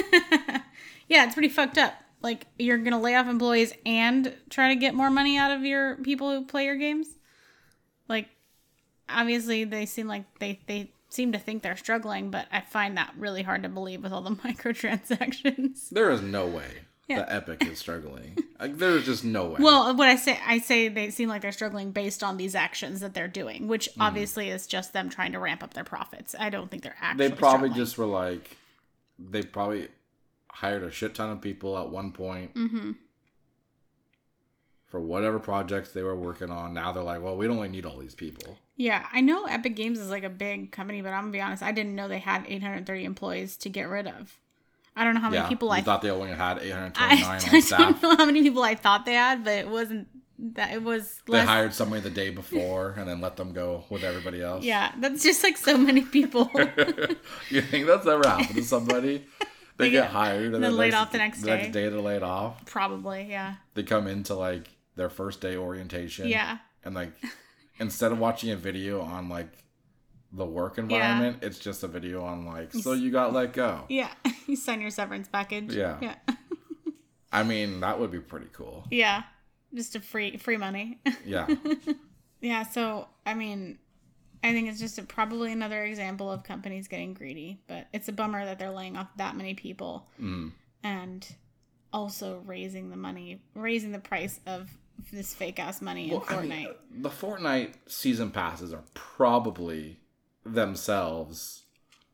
Yeah, it's pretty fucked up. Like, you're going to lay off employees and try to get more money out of your people who play your games? Like, obviously, they seem like they, they seem to think they're struggling, but I find that really hard to believe with all the microtransactions. There is no way Yeah. that Epic is struggling. Like, there's just no way. Well, what I say, I say they seem like they're struggling based on these actions that they're doing, which Mm-hmm. obviously is just them trying to ramp up their profits. I don't think they're actually They probably struggling. just were like, they probably hired a shit ton of people at one point Mm-hmm. for whatever projects they were working on. Now they're like, well, we don't really need all these people. Yeah, I know Epic Games is like a big company, but I'm gonna be honest, I didn't know they had eight hundred thirty employees to get rid of. I don't know how many yeah, people you I thought they only had eight hundred I, twenty-nine I on staff. don't know how many people I thought they had, but it wasn't that. It was They less. hired somebody the day before and then let them go with everybody else. Yeah, that's just like so many people. You think that's ever happened to somebody? They, They get, get- hired and then then laid next- off the next The next day. day they're laid off. Probably, yeah, They come into like their first day orientation. yeah, And like instead of watching a video on like the work environment, it's just a video on like, so you got let go. yeah. You sign your severance package. Yeah. yeah, I mean, that would be pretty cool. yeah. Just a free free money. Yeah. Yeah, so I mean, I think it's just a, probably another example of companies getting greedy, but it's a bummer that they're laying off that many people Mm. and also raising the money, raising the price of this fake ass money in Well, I Fortnite. mean, the Fortnite season passes are probably themselves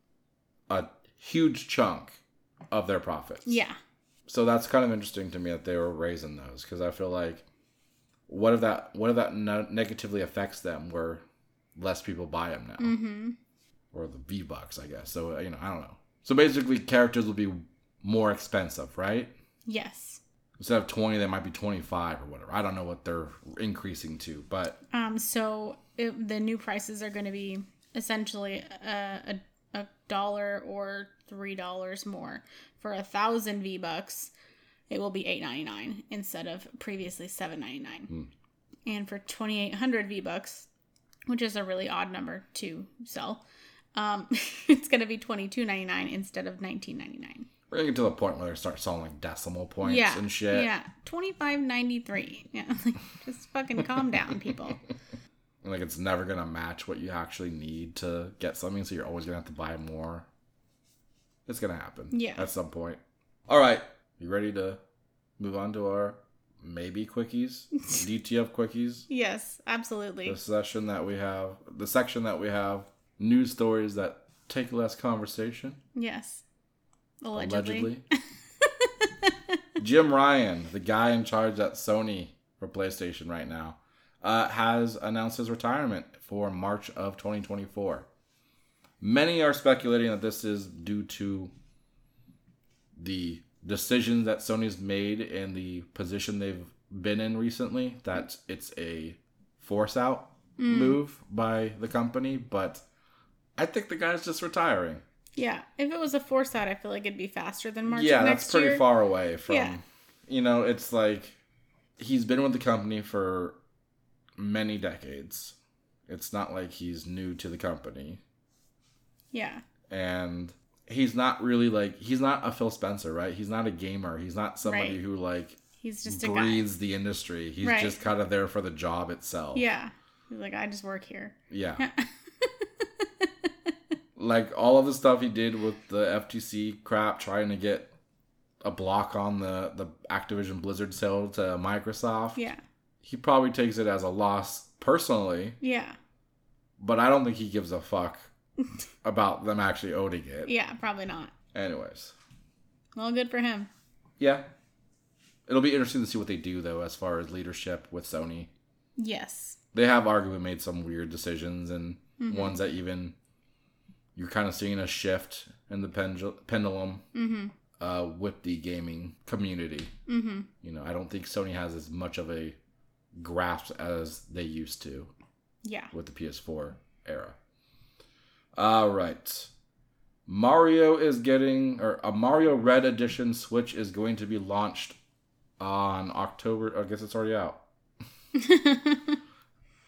a huge chunk of their profits. Yeah, So that's kind of interesting to me that they were raising those, because I feel like what if that what if that ne- negatively affects them where less people buy them now, mm-hmm. or the V Bucks, I guess. So you know, I don't know. So basically, characters will be more expensive, right? Yes. Instead of twenty, they might be twenty-five or whatever. I don't know what they're increasing to, but Um. So it, the new prices are going to be essentially a, a, a dollar or three dollars more for a thousand V bucks. It will be eight ninety nine instead of previously seven ninety nine, Hmm. and for twenty eight hundred V bucks, which is a really odd number to sell, um, it's going to be twenty two ninety nine instead of nineteen ninety nine. we're gonna get to the point where they start selling like decimal points Yeah, and shit. yeah, twenty five ninety three. Yeah, like just fucking calm down, people. And like it's never gonna match what you actually need to get something, so you're always gonna have to buy more. It's gonna happen. Yeah. At some point. All right, you ready to move on to our maybe quickies, D T F quickies? Yes, absolutely. The session that we have, the section that we have, news stories that take less conversation. Yes, allegedly. Allegedly. Jim Ryan, the guy in charge at Sony for PlayStation right now, uh, has announced his retirement for March of twenty twenty-four. Many are speculating that this is due to the decisions that Sony's made and the position they've been in recently, that it's a force out Mm. move by the company, but I think the guy's just retiring. Yeah, if it was a force out, I feel like it'd be faster than March Yeah, of that's next pretty year. far away from, Yeah. you know, it's like he's been with the company for many decades. It's not like he's new to the company. Yeah, And he's not really like, he's not a Phil Spencer, right? He's not a gamer. He's not somebody Right. who like he's just a guy. breathes the industry. He's Right. just kind of there for the job itself. Yeah, he's like, I just work here. Yeah. Like all of the stuff he did with the F T C crap, trying to get a block on the, the Activision Blizzard sale to Microsoft. Yeah, He probably takes it as a loss personally, yeah, but I don't think he gives a fuck about them actually owning it. yeah, probably not. Anyways. Well, good for him. Yeah. It'll be interesting to see what they do, though, as far as leadership with Sony. Yes. They have arguably made some weird decisions, and Mm-hmm. ones that even you're kind of seeing a shift in the pendul- pendulum Mm-hmm. uh, with the gaming community. Mm-hmm. You know, I don't think Sony has as much of a grasp as they used to Yeah. with the P S four era. All right. Mario is getting, or a Mario Red Edition Switch is going to be launched on October. I guess it's already out.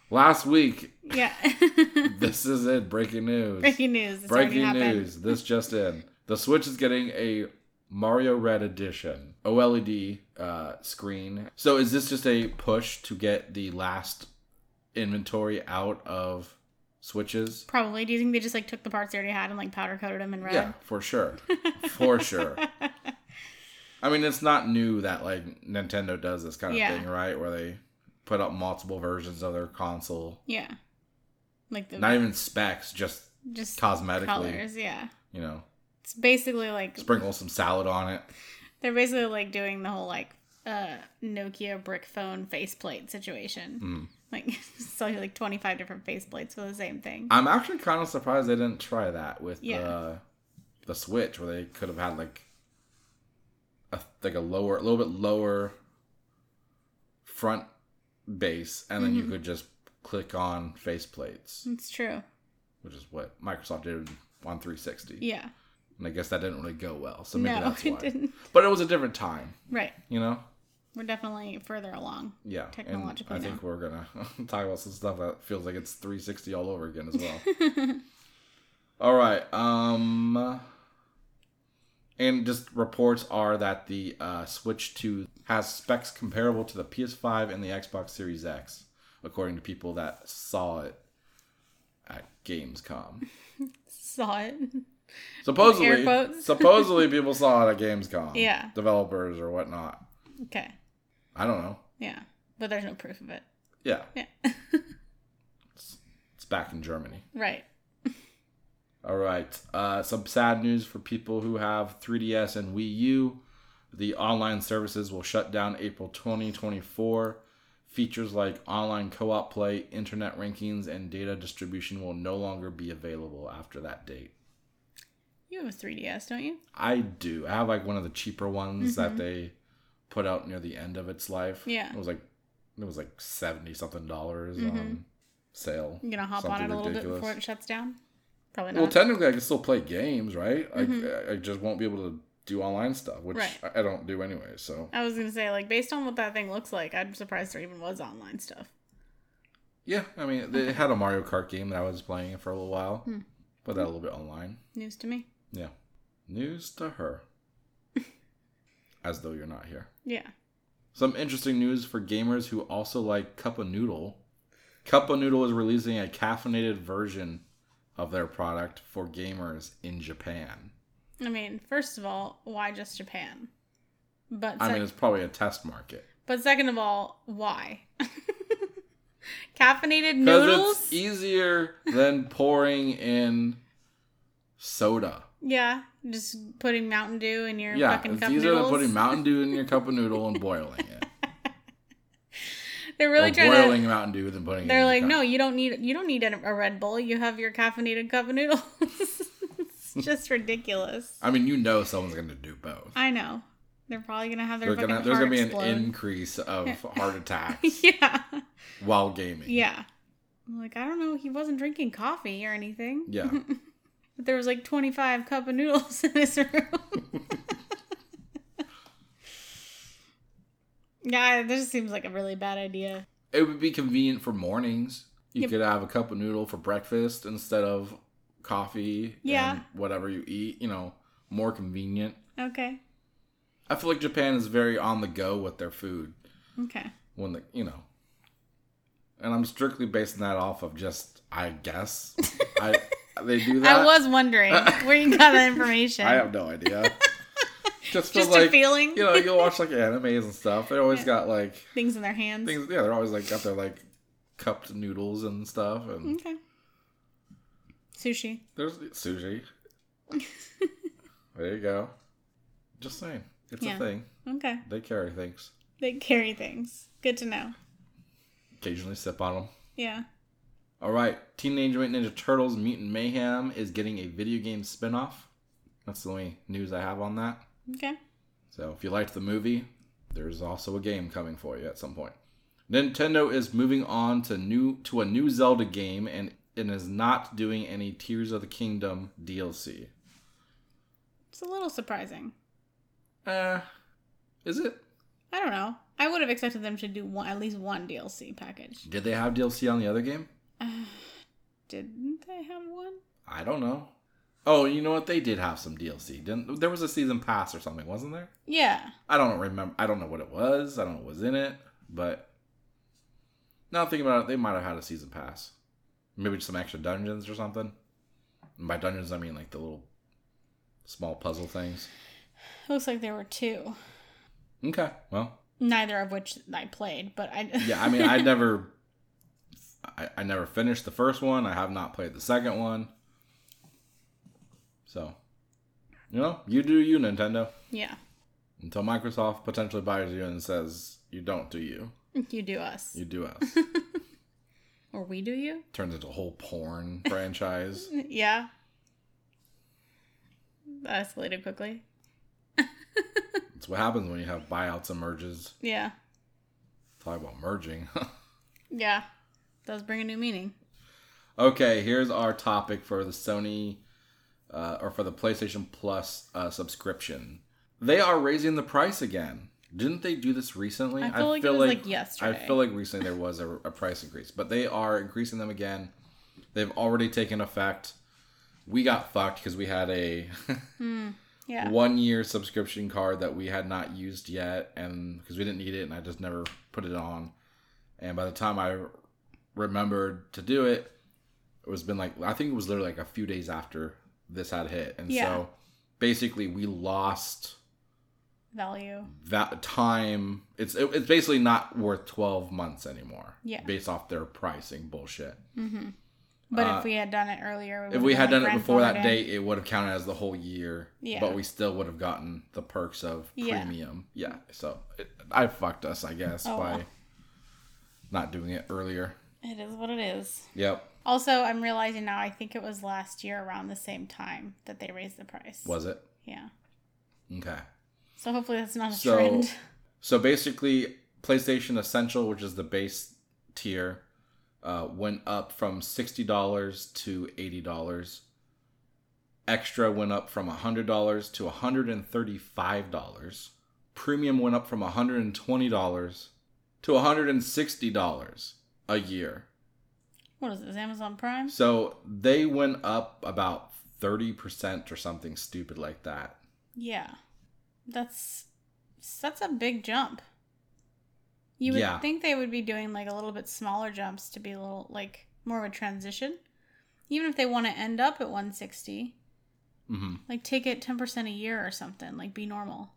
Last week, Yeah. this is it. Breaking news. Breaking news. It's Breaking already happened. news. This just in. The Switch is getting a Mario Red Edition OLED uh, screen. So is this just a push to get the last inventory out of Switches? Probably. Do you think they just like took the parts they already had and like powder coated them in red? Yeah, for sure. For sure. I mean, it's not new that like Nintendo does this kind of Yeah. thing, right? Where they put up multiple versions of their console. Yeah. Like the Not even specs, just just cosmetically. colors. Yeah. You know, It's basically like sprinkle some salad on it. they're basically like doing the whole like uh Nokia brick phone faceplate situation. Mm. Like sell you like twenty-five different faceplates for the same thing. I'm actually kind of surprised they didn't try that with Yeah. the the Switch, where they could have had like a like a lower, a little bit lower front base, and then Mm-hmm. you could just click on faceplates, It's true. which is what Microsoft did on three sixty. Yeah. And I guess that didn't really go well, so maybe No, that's it why. didn't. But it was a different time, Right. you know. We're definitely further along. Yeah, Technologically and I think now. we're gonna talk about some stuff that feels like it's three sixty all over again as well. All right, um, and just reports are that the uh, Switch two has specs comparable to the P S five and the Xbox Series X, according to people that saw it at Gamescom. Saw it. Supposedly, Air quotes. supposedly people saw it at Gamescom. Yeah. Developers or whatnot. Okay. I don't know. Yeah. But there's no proof of it. Yeah, Yeah. it's back in Germany. Right. All right. Uh, some sad news for people who have three D S and Wii U. The online services will shut down April twenty twenty-four. Features like online co-op play, internet rankings, and data distribution will no longer be available after that date. You have a three D S, don't you? I do. I have like one of the cheaper ones that they put out near the end of its life. Yeah. It was like it was like seventy something dollars on sale. You gonna hop on Something it a little ridiculous. bit before it shuts down? Probably not. Well, technically, I can still play games, right? I, I just won't be able to do online stuff, which Right. I I don't do anyway. So I was gonna say, like, based on what that thing looks like, I'm surprised there even was online stuff. yeah, I mean, they had a Mario Kart game that I was playing for a little while, Hmm. but that a little bit online. News to me. Yeah, news to her, as though you're not here. Yeah. Some interesting news for gamers who also like Cup of Noodle. Cup of Noodle is releasing a caffeinated version of their product for gamers in Japan. I mean, first of all, why just Japan? But I sec- mean, it's probably a test market. but second of all, why? Caffeinated Because noodles? it's easier than pouring in soda. Yeah, just putting Mountain Dew in your Yeah, fucking it's cup easier noodles. than putting Mountain Dew in your cup of noodle and boiling it. They're really or trying boiling to. Mountain Dew than putting it They're in like, your cup. no, you don't need you don't need a a Red Bull. You have your caffeinated cup of noodles. It's just ridiculous. I mean, you know someone's going to do both. I know. They're probably gonna have their They're fucking gonna, there's heart going to be explode. an increase of heart attacks Yeah. while gaming. Yeah. I'm like, I don't know. He wasn't drinking coffee or anything. Yeah. But there was like twenty-five cup of noodles in his room. Yeah, this just seems like a really bad idea. It would be convenient for mornings. You Yep. could have a cup of noodle for breakfast instead of coffee Yeah. and whatever you eat. You know, more convenient. Okay. I feel like Japan is very on the go with their food. Okay. When the, you know. And I'm strictly basing that off of just, I guess. I They do that. I was wondering where you got that information. I have no idea. Just, feels Just a like, feeling? You know, you'll watch like animes and stuff. They always Yeah. got like Things in their hands. things. Yeah, they're always like got their like cupped noodles and stuff. And Okay. Sushi. there's sushi. There you go. Just saying, it's Yeah. a thing. Okay. They carry things. They carry things. Good to know. Occasionally sip on them. Yeah. All right, Teenage Mutant Ninja Turtles: Mutant Mayhem is getting a video game spin-off. That's the only news I have on that. Okay. So if you liked the movie, there's also a game coming for you at some point. Nintendo is moving on to new to a new Zelda game and it is not doing any Tears of the Kingdom D L C. It's a little surprising. Uh, is it? I don't know. I would have have expected them to do one, at least one D L C package. Did they have D L C on the other game? Uh, didn't they have one? I don't know. Oh, you know what? They did have some D L C. Didn't there was a season pass or something, wasn't there? Yeah. I don't remember. I don't know what it was. I don't know what was in it. But now thinking about it, they might have had a season pass. Maybe just some extra dungeons or something. And by dungeons, I mean like the little small puzzle things. Looks like there were two. Okay, well. Neither of which I played, but I... yeah, I mean, I never... I, I never finished the first one. I have not played the second one. So, you know, you do you, Nintendo. Yeah. Until Microsoft potentially buys you and says, you don't do you. You do us. You do us. Or we do you? Turns into a whole porn franchise. Yeah. That escalated quickly. That's what happens when you have buyouts and merges. Yeah. Talk about merging. Yeah. Does bring a new meaning. Okay, here's our topic for the Sony, uh, or for the PlayStation Plus uh, subscription. They are raising the price again. Didn't they do this recently? I feel like it was like yesterday. I feel like recently there was a, a price increase, but they are increasing them again. They've already taken effect. We got fucked because we had a mm, yeah. one-year subscription card that we had not used yet, and because we didn't need it, and I just never put it on. And by the time I remembered to do it, it was been like, I think it was literally like a few days after this had hit, and yeah. so basically we lost value that time. It's it, it's basically not worth twelve months anymore. Yeah, based off their pricing bullshit. Mm-hmm. But uh, if we had done it earlier, we if we had like done it before that in. date, it would have counted as the whole year. Yeah, but we still would have gotten the perks of yeah. premium. Yeah, so it, I fucked us, I guess, oh, by well. not doing it earlier. It is what it is. Yep. Also, I'm realizing now, I think it was last year around the same time that they raised the price. Was it? Yeah. Okay. So hopefully that's not a so, trend. So basically, PlayStation Essential, which is the base tier, uh, went up from sixty dollars to eighty dollars. Extra went up from one hundred dollars to one hundred thirty-five dollars. Premium went up from one hundred twenty dollars to one hundred sixty dollars a year. What is this, Amazon Prime? So they went up about thirty percent or something stupid like that. Yeah. That's that's a big jump. You would yeah. think they would be doing like a little bit smaller jumps to be a little like more of a transition. Even if they want to end up at one hundred sixty. Mm-hmm. Like take it ten percent a year or something. Like be normal.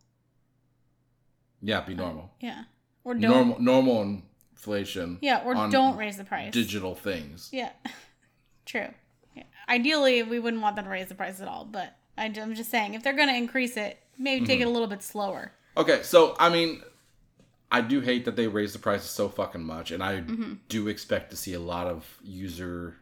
Yeah, be normal. Uh, yeah. Or don't. Normal, normal inflation. Yeah, or don't raise the price. Digital things. Yeah. True. Yeah. Ideally, we wouldn't want them to raise the price at all, but I'm just saying, if they're going to increase it, maybe take mm-hmm. it a little bit slower. Okay, so, I mean, I do hate that they raise the prices so fucking much, and I mm-hmm. do expect to see a lot of user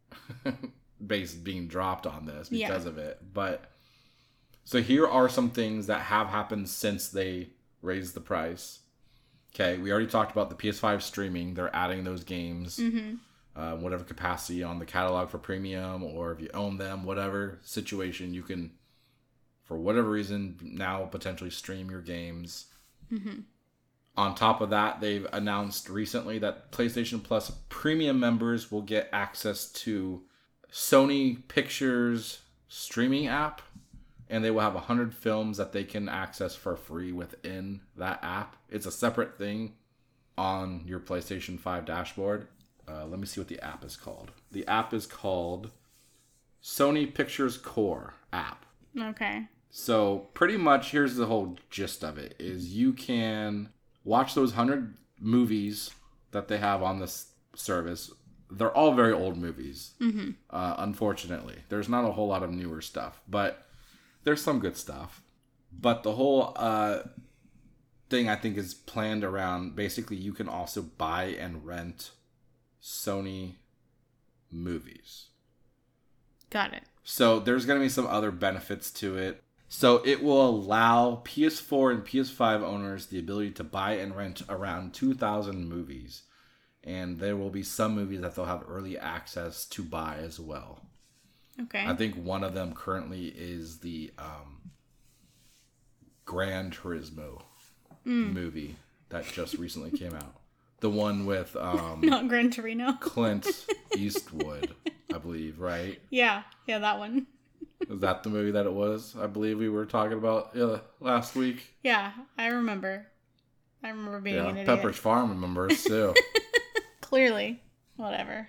base being dropped on this because yeah. of it. But, so here are some things that have happened since they raised the price. Okay, we already talked about the P S five streaming. They're adding those games, mm-hmm. uh, whatever capacity on the catalog for premium, or if you own them, whatever situation, you can, for whatever reason, now potentially stream your games. Mm-hmm. On top of that, they've announced recently that PlayStation Plus premium members will get access to Sony Pictures streaming app, and they will have one hundred films that they can access for free within that app. It's a separate thing on your PlayStation five dashboard. Uh, let me see what the app is called. The app is called Sony Pictures Core app. Okay. So pretty much, here's the whole gist of it, is you can watch those one hundred movies that they have on this service. They're all very old movies, mm-hmm. uh, unfortunately. There's not a whole lot of newer stuff, but there's some good stuff. But the whole uh, thing, I think, is planned around, basically, you can also buy and rent Sony movies. Got it. So there's going to be some other benefits to it. So it will allow P S four and P S five owners the ability to buy and rent around two thousand movies. And there will be some movies that they'll have early access to buy as well. Okay. I think one of them currently is the um, Gran Turismo mm. movie. that just recently came out. The one with um, Not Gran Torino. Clint Eastwood, I believe, right? Yeah, yeah, that one. Is that the movie that it was? I believe we were talking about uh, last week. Yeah, I remember. I remember being Yeah, an idiot. Pepperidge Farm remembers too. Clearly. Whatever.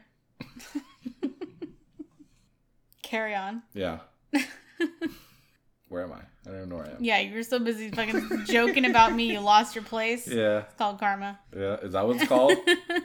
Carry on. Yeah. Where am I? I don't even know where I am. Yeah, you were so busy fucking joking about me. You lost your place. Yeah. It's called karma. Yeah. Is that what it's called?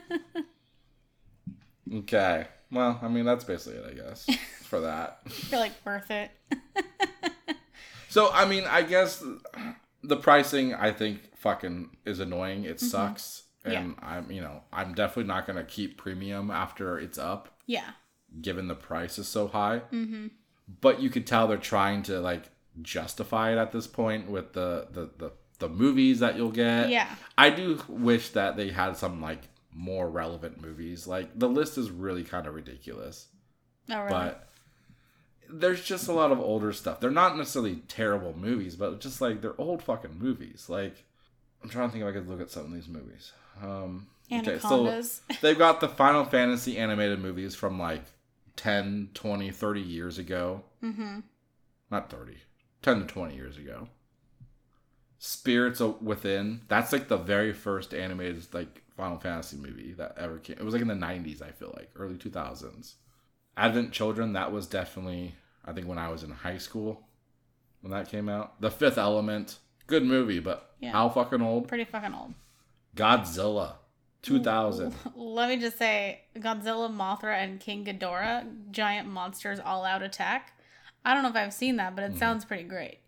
Okay. Well, I mean, that's basically it, I guess, for that. You're like, worth it. So, I mean, I guess the pricing, I think, fucking is annoying. It mm-hmm. sucks. And yeah. I'm, you know, I'm definitely not going to keep premium after it's up. Yeah. Given the price is so high. Mm-hmm. But you could tell they're trying to, like, justify it at this point with the, the, the, the movies that you'll get. Yeah. I do wish that they had some, like, more relevant movies. Like, the list is really kind of ridiculous. Oh, really? But there's just a lot of older stuff. They're not necessarily terrible movies, but just, like, they're old fucking movies. Like, I'm trying to think if I could look at some of these movies. Um, Anacondas. Okay, so they've got the Final Fantasy animated movies from, like, ten, twenty, thirty years ago. Mm-hmm. Not thirty. ten to twenty years ago. Spirits Within. That's, like, the very first animated, like, Final Fantasy movie that ever came. It was like in the nineties, I feel like. Early two thousands. Advent Children, that was definitely, I think, when I was in high school. When that came out. The Fifth Element. Good movie, but yeah. How fucking old? Pretty fucking old. Godzilla. two thousand. Let me just say, Godzilla, Mothra, and King Ghidorah, giant monsters all out attack. I don't know if I've seen that, but it mm. sounds pretty great.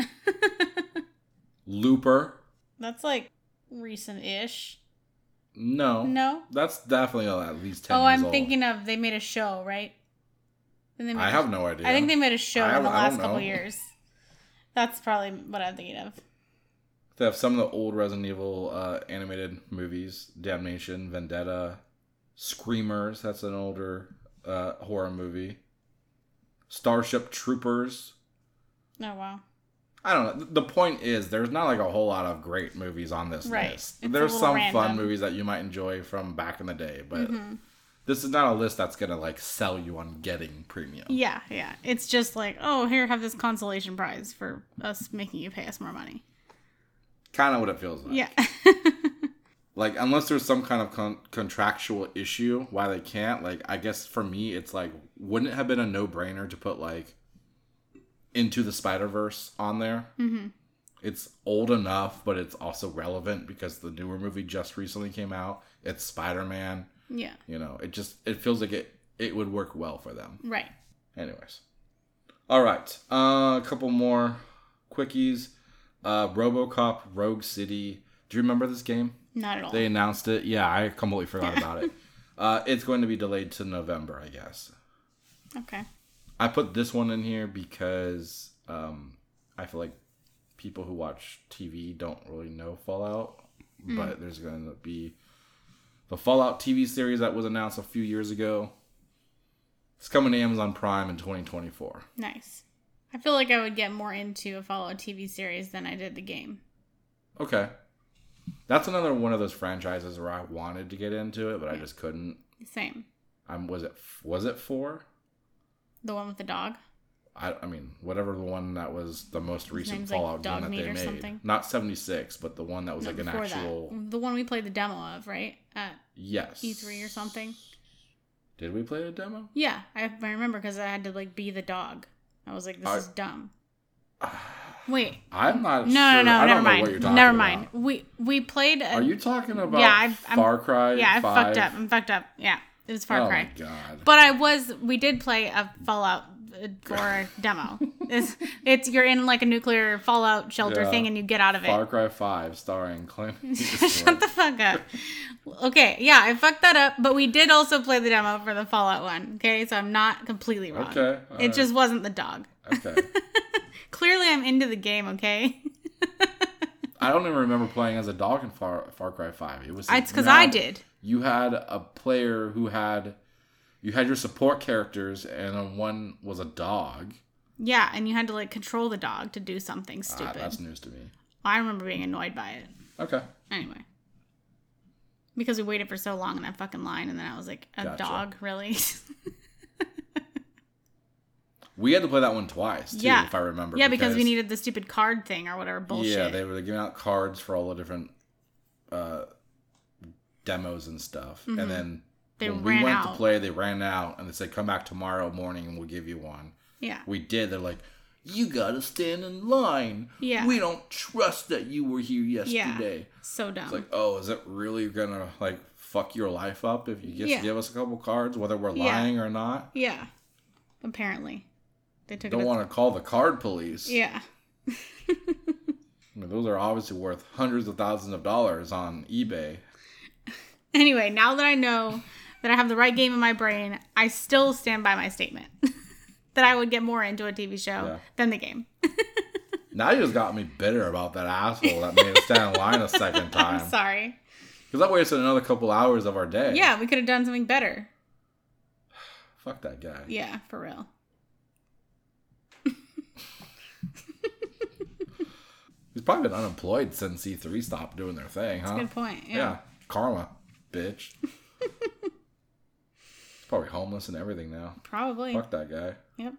Looper. That's like recent-ish. No. No? That's definitely at least ten oh, years I'm old. thinking of, they made a show, right? They made I a, have no idea. I think they made a show I in the last couple know. years. That's probably what I'm thinking of. They have some of the old Resident Evil uh, animated movies. Damnation, Vendetta, Screamers. That's an older uh, horror movie. Starship Troopers. Oh, wow. I don't know. The point is, there's not like a whole lot of great movies on this right. list. It's There's some random. fun movies that you might enjoy from back in the day, but mm-hmm. this is not a list that's going to like sell you on getting premium. Yeah, yeah. It's just like, oh, here, have this consolation prize for us making you pay us more money. Kind of what it feels like. Yeah. Like, unless there's some kind of con- contractual issue why they can't, like, I guess for me, it's like, wouldn't it have been a no-brainer to put, like, Into the Spider-Verse on there? Mm-hmm. It's old enough, but it's also relevant because the newer movie just recently came out. It's Spider-Man. Yeah. You know, it just, it feels like it, it would work well for them. Right. Anyways. All right. Uh, a couple more quickies. Uh, RoboCop Rogue City. Do you remember this game? Not at all. They announced it. Yeah, I completely forgot about it. Uh, it's going to be delayed to November, I guess. Okay. I put this one in here because um, I feel like people who watch T V don't really know Fallout. Mm. But there's going to be the Fallout T V series that was announced a few years ago. It's coming to Amazon Prime in twenty twenty-four. Nice. I feel like I would get more into a Fallout T V series than I did the game. Okay. That's another one of those franchises where I wanted to get into it, but yeah. I just couldn't. Same. Um, was it was it four? The one with the dog? I, I mean, whatever the one that was the most recent His Fallout like game that they made. Something. Not seventy-six, but the one that was no, like an actual... That. The one we played the demo of, right? At yes. E three or something. Did we play a demo? Yeah, I, I remember because I had to like be the dog. I was like, this I, is dumb. Wait. I'm not no, sure. No, no, no, I never don't mind. know what you're talking never about. mind. We we played... A, Are you talking about yeah, I've, Far Cry Yeah, I five? fucked up. I'm fucked up. Yeah, it was Far oh Cry. Oh, my God. But I was... We did play a Fallout four demo. It's, it's you're in like a nuclear fallout shelter yeah. thing and you get out of it. Far Cry five starring Clint Shut the fuck up. Okay, yeah, I fucked that up, but we did also play the demo for the Fallout one. Okay, so I'm not completely wrong. Okay. It right. just wasn't the dog. Okay. Clearly I'm into the game, okay? I don't even remember playing as a dog in Far, Far Cry five. It was It's because I did. You had a player who had... You had your support characters, and then one was a dog. Yeah, and you had to, like, control the dog to do something stupid. Ah, that's news to me. I remember being annoyed by it. Okay. Anyway. Because we waited for so long in that fucking line, and then I was like, a Gotcha. dog, really? We had to play that one twice, too, Yeah. if I remember. Yeah, because we needed the stupid card thing or whatever bullshit. Yeah, they were giving out cards for all the different uh, demos and stuff. Mhm. And then They when ran we went out. to play, they ran out, and they said, come back tomorrow morning and we'll give you one. Yeah. We did. They're like, you gotta stand in line. Yeah. We don't trust that you were here yesterday. So dumb. It's like, oh, is it really gonna, like, fuck your life up if you just Yeah. give us a couple cards, whether we're Yeah. lying or not? Yeah. Apparently. They took Don't it. want to call the card police. Yeah. I mean, those are obviously worth hundreds of thousands of dollars on eBay. Anyway, now that I know that I have the right game in my brain, I still stand by my statement that I would get more into a T V show Yeah. than the game. Now you just got me bitter about that asshole that made us stand in line a second time. I'm sorry. Because that wasted another couple hours of our day. Yeah, we could have done something better. Fuck that guy. Yeah, for real. He's probably been unemployed since E three stopped doing their thing, huh? Good point. Yeah. Yeah. Karma, bitch. He's probably homeless and everything now. Probably. Fuck that guy. Yep.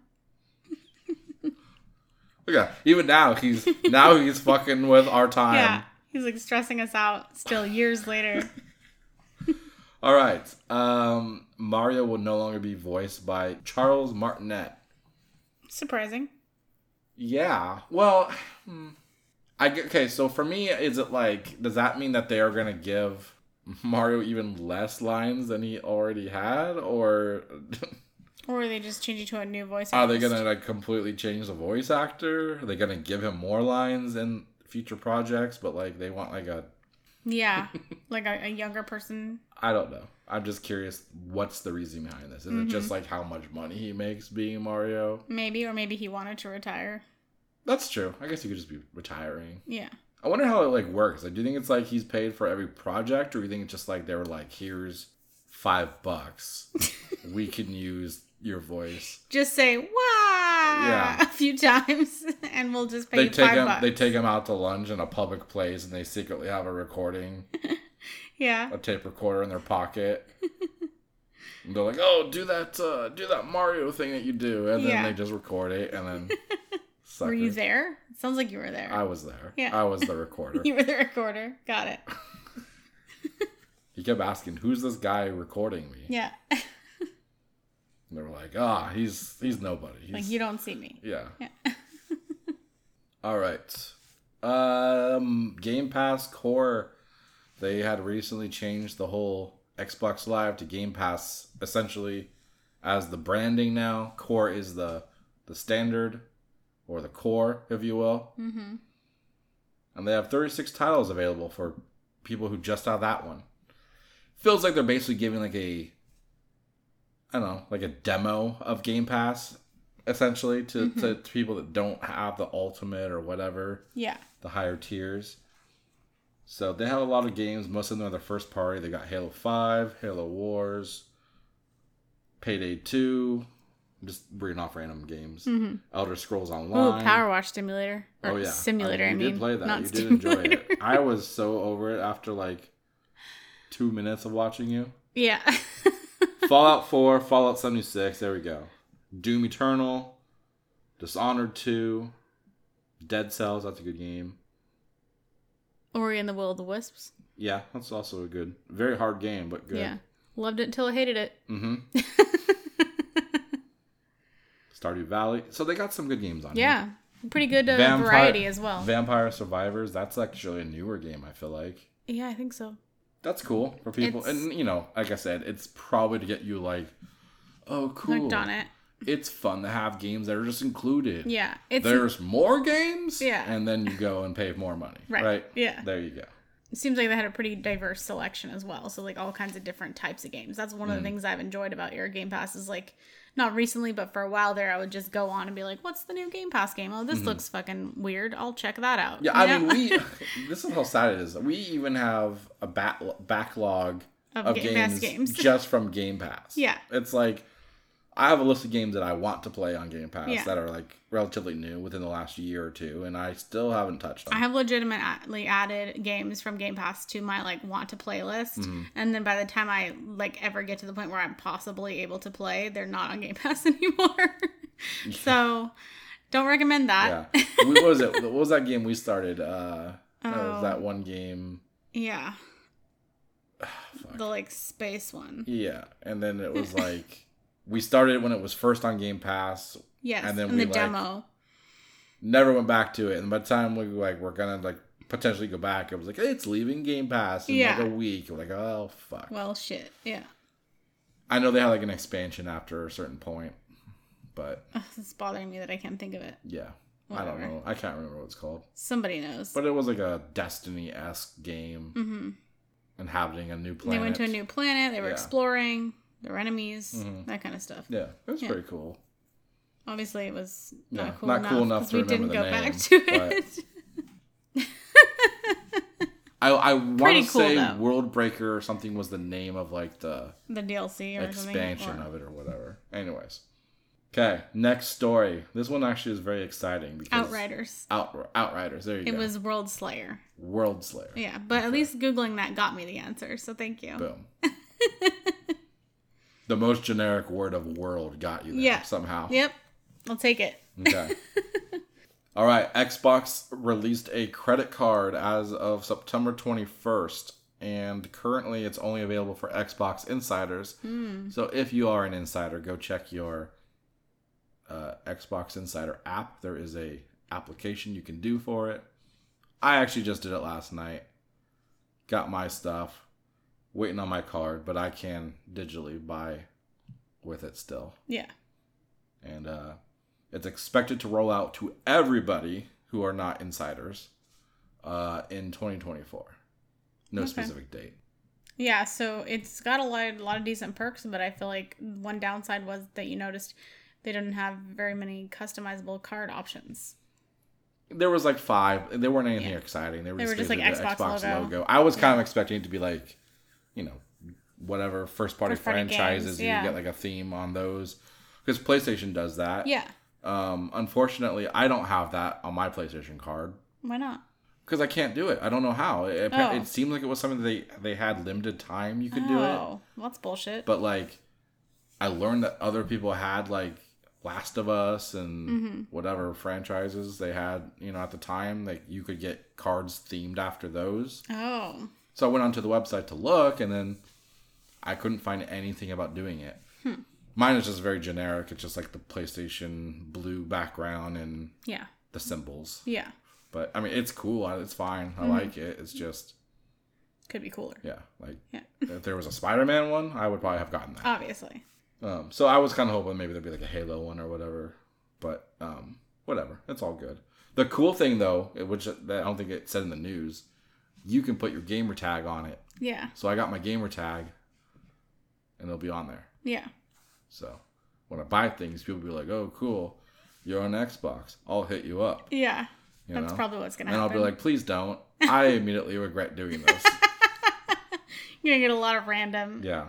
Look at even now he's now he's fucking with our time. Yeah. He's like stressing us out still years later. All right. Um, Mario will no longer be voiced by Charles Martinet. Surprising. Yeah. Well, hmm. I get, okay. So for me, is it like, does that mean that they are gonna give Mario even less lines than he already had, or Or they just change it to a new voice are they artist. gonna like completely change the voice actor? Are they gonna give him more lines in future projects, but like they want like a Yeah. Like a, a younger person. I don't know. I'm just curious. What's the reason behind this? Is Mm-hmm. it just like how much money he makes being Mario? Maybe. Or maybe he wanted to retire. That's true. I guess he could just be retiring. Yeah. I wonder how it like works. Like, do you think it's like he's paid for every project, or do you think it's just like they were like, here's five bucks, we can use your voice. Just say, wow, Yeah. a few times, and we'll just pay They you take five him. bucks. They take him out to lunch in a public place, and they secretly have a recording, Yeah. a tape recorder in their pocket. And they're like, "Oh, do that, uh, do that Mario thing that you do," and then Yeah. they just record it, and then. Were you Sucker. there? It sounds like you were there. I was there. Yeah. I was the recorder. You were the recorder. Got it. He kept asking, "Who's this guy recording me?" Yeah. And they were like, "Ah, he's he's nobody." He's, Like, you don't see me. yeah. Yeah. All right. Um, Game Pass Core. They had recently changed the whole Xbox Live to Game Pass, essentially, as the branding now. Core is the the standard, or the core, if you will. Mm-hmm. And they have thirty-six titles available for people who just have that one. Feels like they're basically giving like a, I don't know, like a demo of Game Pass, essentially, to, Mm-hmm. to, to people that don't have the Ultimate or whatever, Yeah. the higher tiers. So they have a lot of games. Most of them are their first party. They got Halo five, Halo Wars, Payday two. I'm just reading off random games. Mm-hmm. Elder Scrolls Ooh, Online. Power Wash Simulator. Or Oh yeah, Simulator, I, I mean, mean. You did play that. Not You did enjoy stimulator. it. I was so over it after like two minutes of watching you. Yeah. Fallout four, Fallout seventy-six. There we go. Doom Eternal, Dishonored two, Dead Cells. That's a good game. Ori and the Will of the Wisps. Yeah, that's also a good, very hard game, but good. Yeah. Loved it until I hated it. Mm-hmm. Stardew Valley. So they got some good games on here. Yeah. Pretty good uh, Vampire- variety as well. Vampire Survivors. That's actually a newer game, I feel like. Yeah, I think so. That's cool for people. It's- And, you know, like I said, it's probably to get you like, oh, cool. Hooked on it. It's fun to have games that are just included. Yeah. It's There's more games. Yeah. And then you go and pay more money. Right. Right. Yeah. There you go. It seems like they had a pretty diverse selection as well. So, like, all kinds of different types of games. That's one of the Mm. things I've enjoyed about your Game Pass is, like, not recently, but for a while there, I would just go on and be like, what's the new Game Pass game? Oh, this looks fucking weird. I'll check that out. Mm-hmm. Yeah, You I know? mean, we. This is how sad it is. We even have a back, backlog Of of, Game games, Pass games. just from Game Pass. Yeah. It's like I have a list of games that I want to play on Game Pass Yeah. that are like relatively new within the last year or two, and I still haven't touched them. I have legitimately added games from Game Pass to my like want to play list, mm-hmm. and then by the time I like ever get to the point where I'm possibly able to play, they're not on Game Pass anymore. So don't recommend that. Yeah. What was it? What was that game we started? Uh, oh. That was that one game. Yeah. The like space one. Yeah, and then it was like. We started it when it was first on Game Pass. Yes, and then in we the like, demo. Never went back to it. And by the time we like we're gonna like potentially go back, it was like, hey, it's leaving Game Pass in yeah. like a week. We're like, oh fuck. Well, shit. Yeah. I know they had like an expansion after a certain point, but Ugh, it's bothering me that I can't think of it. Yeah, Whatever. I don't know. I can't remember what it's called. Somebody knows. But it was like a Destiny-esque game, mm-hmm. inhabiting a new planet. They went to a new planet. They were yeah. exploring. There were enemies, mm-hmm. that kind of stuff. Yeah, it was yeah. pretty cool. Obviously, it was not yeah, cool not enough. cool enough to we remember didn't the go name, back to it. I I want to cool, say though. World Breaker or something was the name of like the the D L C or expansion something, or... of it or whatever. Anyways, okay, next story. This one actually is very exciting because Outriders. Out Outriders. There you it go. It was World Slayer. World Slayer. Yeah, but okay. At least googling that got me the answer. So thank you. Boom. The most generic word of world got you there yeah. somehow. Yep. I'll take it. Okay. All right. Xbox released a credit card as of September twenty-first, and currently it's only available for Xbox insiders. Mm. So if you are an insider, go check your uh, Xbox Insider app. There is a application you can do for it. I actually just did it last night. Got my stuff. Waiting on my card, but I can digitally buy with it still. Yeah. And uh, it's expected to roll out to everybody who are not insiders uh, in twenty twenty-four. No okay. specific date. Yeah, so it's got a lot, a lot of decent perks, but I feel like one downside was that you noticed they didn't have very many customizable card options. There was like five. They weren't anything yeah. exciting. They were they just, were just like Xbox, Xbox logo. logo. I was kind yeah. of expecting it to be like, you know, whatever first party first party franchises. Games, you yeah. get like a theme on those. Because PlayStation does that. Yeah. Um, unfortunately, I don't have that on my PlayStation card. Why not? Because I can't do it. I don't know how. It, oh. it seemed like it was something they they had limited time you could oh, do it. Oh, well, that's bullshit. But like, I learned that other people had like Last of Us and mm-hmm. whatever franchises they had, you know, at the time. Like you could get cards themed after those. Oh. So I went onto the website to look, and then I couldn't find anything about doing it. Hmm. Mine is just very generic. It's just like the PlayStation blue background and yeah. the symbols. Yeah. But, I mean, it's cool. It's fine. I mm-hmm. like it. It's just... Could be cooler. Yeah. Like, yeah. if there was a Spider-Man one, I would probably have gotten that. Obviously. Um, so I was kind of hoping maybe there'd be like a Halo one or whatever. But, um, whatever. It's all good. The cool thing, though, which I don't think it said in the news, you can put your gamer tag on it. Yeah. So I got my gamer tag, and it'll be on there. Yeah. So when I buy things, people will be like, oh, cool. You're on Xbox. I'll hit you up. Yeah. You That's know? probably what's going to happen. And I'll be like, please don't. I immediately regret doing this. You're going to get a lot of random yeah.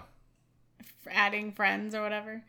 adding friends or whatever.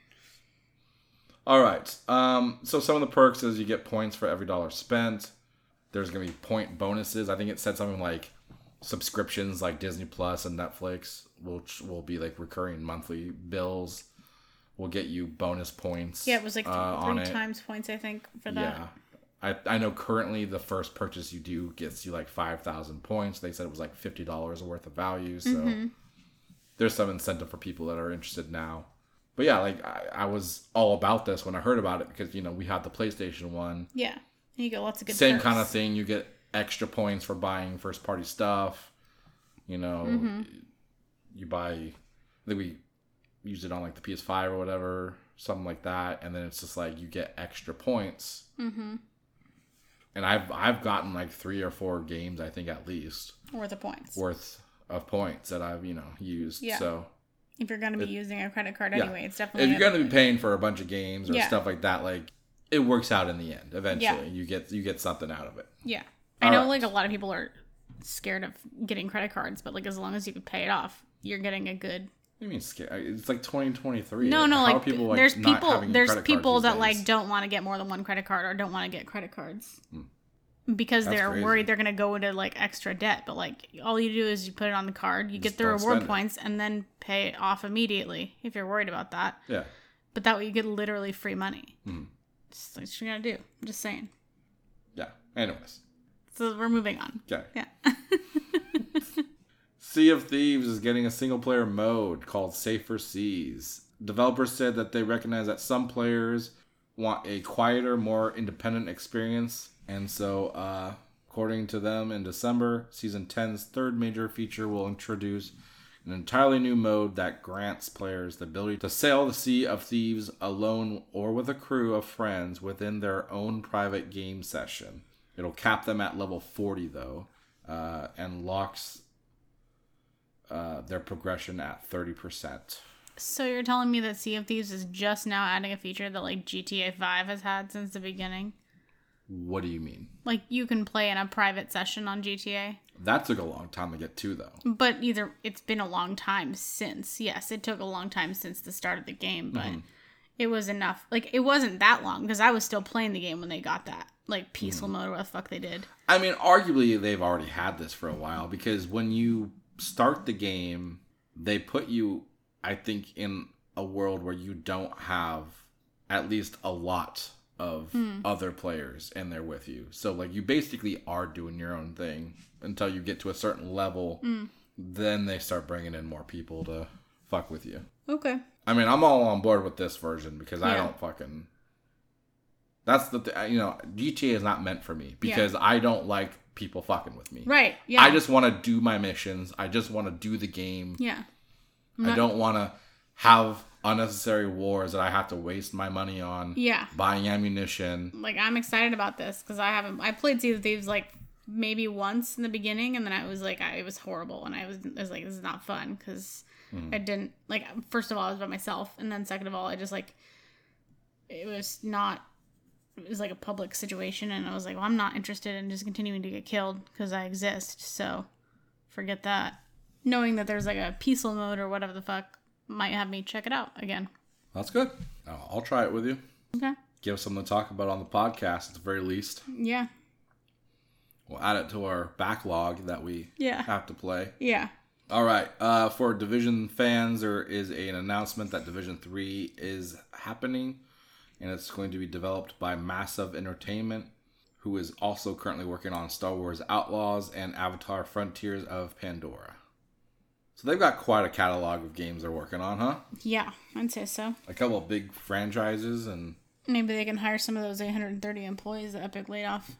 All right. Um, so some of the perks is you get points for every dollar spent. There's going to be point bonuses. I think it said something like subscriptions like Disney Plus and Netflix, which will be like recurring monthly bills, will get you bonus points. Yeah, it was like th- uh, three on times it. points, I think, for that. Yeah. I, I know currently the first purchase you do gets you like five thousand points. They said it was like fifty dollars worth of value. So mm-hmm. there's some incentive for people that are interested now. But yeah, like I, I was all about this when I heard about it because, you know, we had the PlayStation one. Yeah. You get lots of good Same perks. kind of thing. You get extra points for buying first party stuff. You know, mm-hmm. you buy, I think we used it on like the P S five or whatever, something like that. And then it's just like you get extra points. Mm-hmm. And I've I've gotten like three or four games, I think at least. Worth of points. Worth of points that I've, you know, used. Yeah. So if you're going to be it, using a credit card yeah. anyway, it's definitely... If you're going to be paying for a bunch of games or yeah. stuff like that, like, it works out in the end. Eventually, yeah. you get you get something out of it. Yeah. I know, right. like, a lot of people are scared of getting credit cards, but, like, as long as you can pay it off, you're getting a good do you mean scary? It's like twenty twenty-three. No, no, How like, are people, like there's not people having there's credit cards people these that days? like don't want to get more than one credit card or don't want to get credit cards. Hmm. Because That's they're crazy. worried they're going to go into like extra debt, but like all you do is you put it on the card, you Just get the don't reward spend it. points and then pay it off immediately if you're worried about that. Yeah. But that way you get literally free money. Hmm. Just like what you got to do. I'm just saying. Yeah. Anyways. So we're moving on. Okay. Yeah. Sea of Thieves is getting a single-player mode called Safer Seas. Developers said that they recognize that some players want a quieter, more independent experience. And so, uh, according to them, in December, Season ten's third major feature will introduce an entirely new mode that grants players the ability to sail the Sea of Thieves alone or with a crew of friends within their own private game session. It'll cap them at level forty, though, uh, and locks uh, their progression at thirty percent. So you're telling me that Sea of Thieves is just now adding a feature that like G T A five has had since the beginning? What do you mean? Like you can play in a private session on G T A? That took a long time to get to, though. But either it's been a long time since. Yes, it took a long time since the start of the game, but mm-hmm. it was enough. Like it wasn't that long because I was still playing the game when they got that. Like peaceful mm-hmm. mode or what the fuck they did. I mean, arguably they've already had this for a while because when you start the game, they put you, I think, in a world where you don't have at least a lot of mm. other players in there with you. So, like, you basically are doing your own thing until you get to a certain level. Mm. Then they start bringing in more people to fuck with you. Okay. I mean, I'm all on board with this version because yeah. I don't fucking... That's the th- you know, G T A is not meant for me because yeah. I don't like people fucking with me. Right. Yeah. I just want to do my missions. I just want to do the game. Yeah. Not- I don't want to have unnecessary wars that I have to waste my money on. Yeah. Buying ammunition. Like I'm excited about this because I haven't. I played Sea of Thieves like maybe once in the beginning, and then I was like, I, it was horrible, and I was, I was like, this is not fun because mm. I didn't like. First of all, I was by myself, and then second of all, I just like it was not. It was like a public situation, and I was like, well, I'm not interested in just continuing to get killed because I exist, so forget that. Knowing that there's like a peaceful mode or whatever the fuck might have me check it out again. That's good. I'll try it with you. Okay. Give us something to talk about on the podcast at the very least. Yeah. We'll add it to our backlog that we yeah. have to play. Yeah. All right. Uh, for Division fans, there is an announcement that Division three is happening. And it's going to be developed by Massive Entertainment, who is also currently working on Star Wars Outlaws and Avatar Frontiers of Pandora. So they've got quite a catalog of games they're working on, huh? Yeah, I'd say so. A couple of big franchises and... Maybe they can hire some of those eight hundred thirty employees that Epic laid off.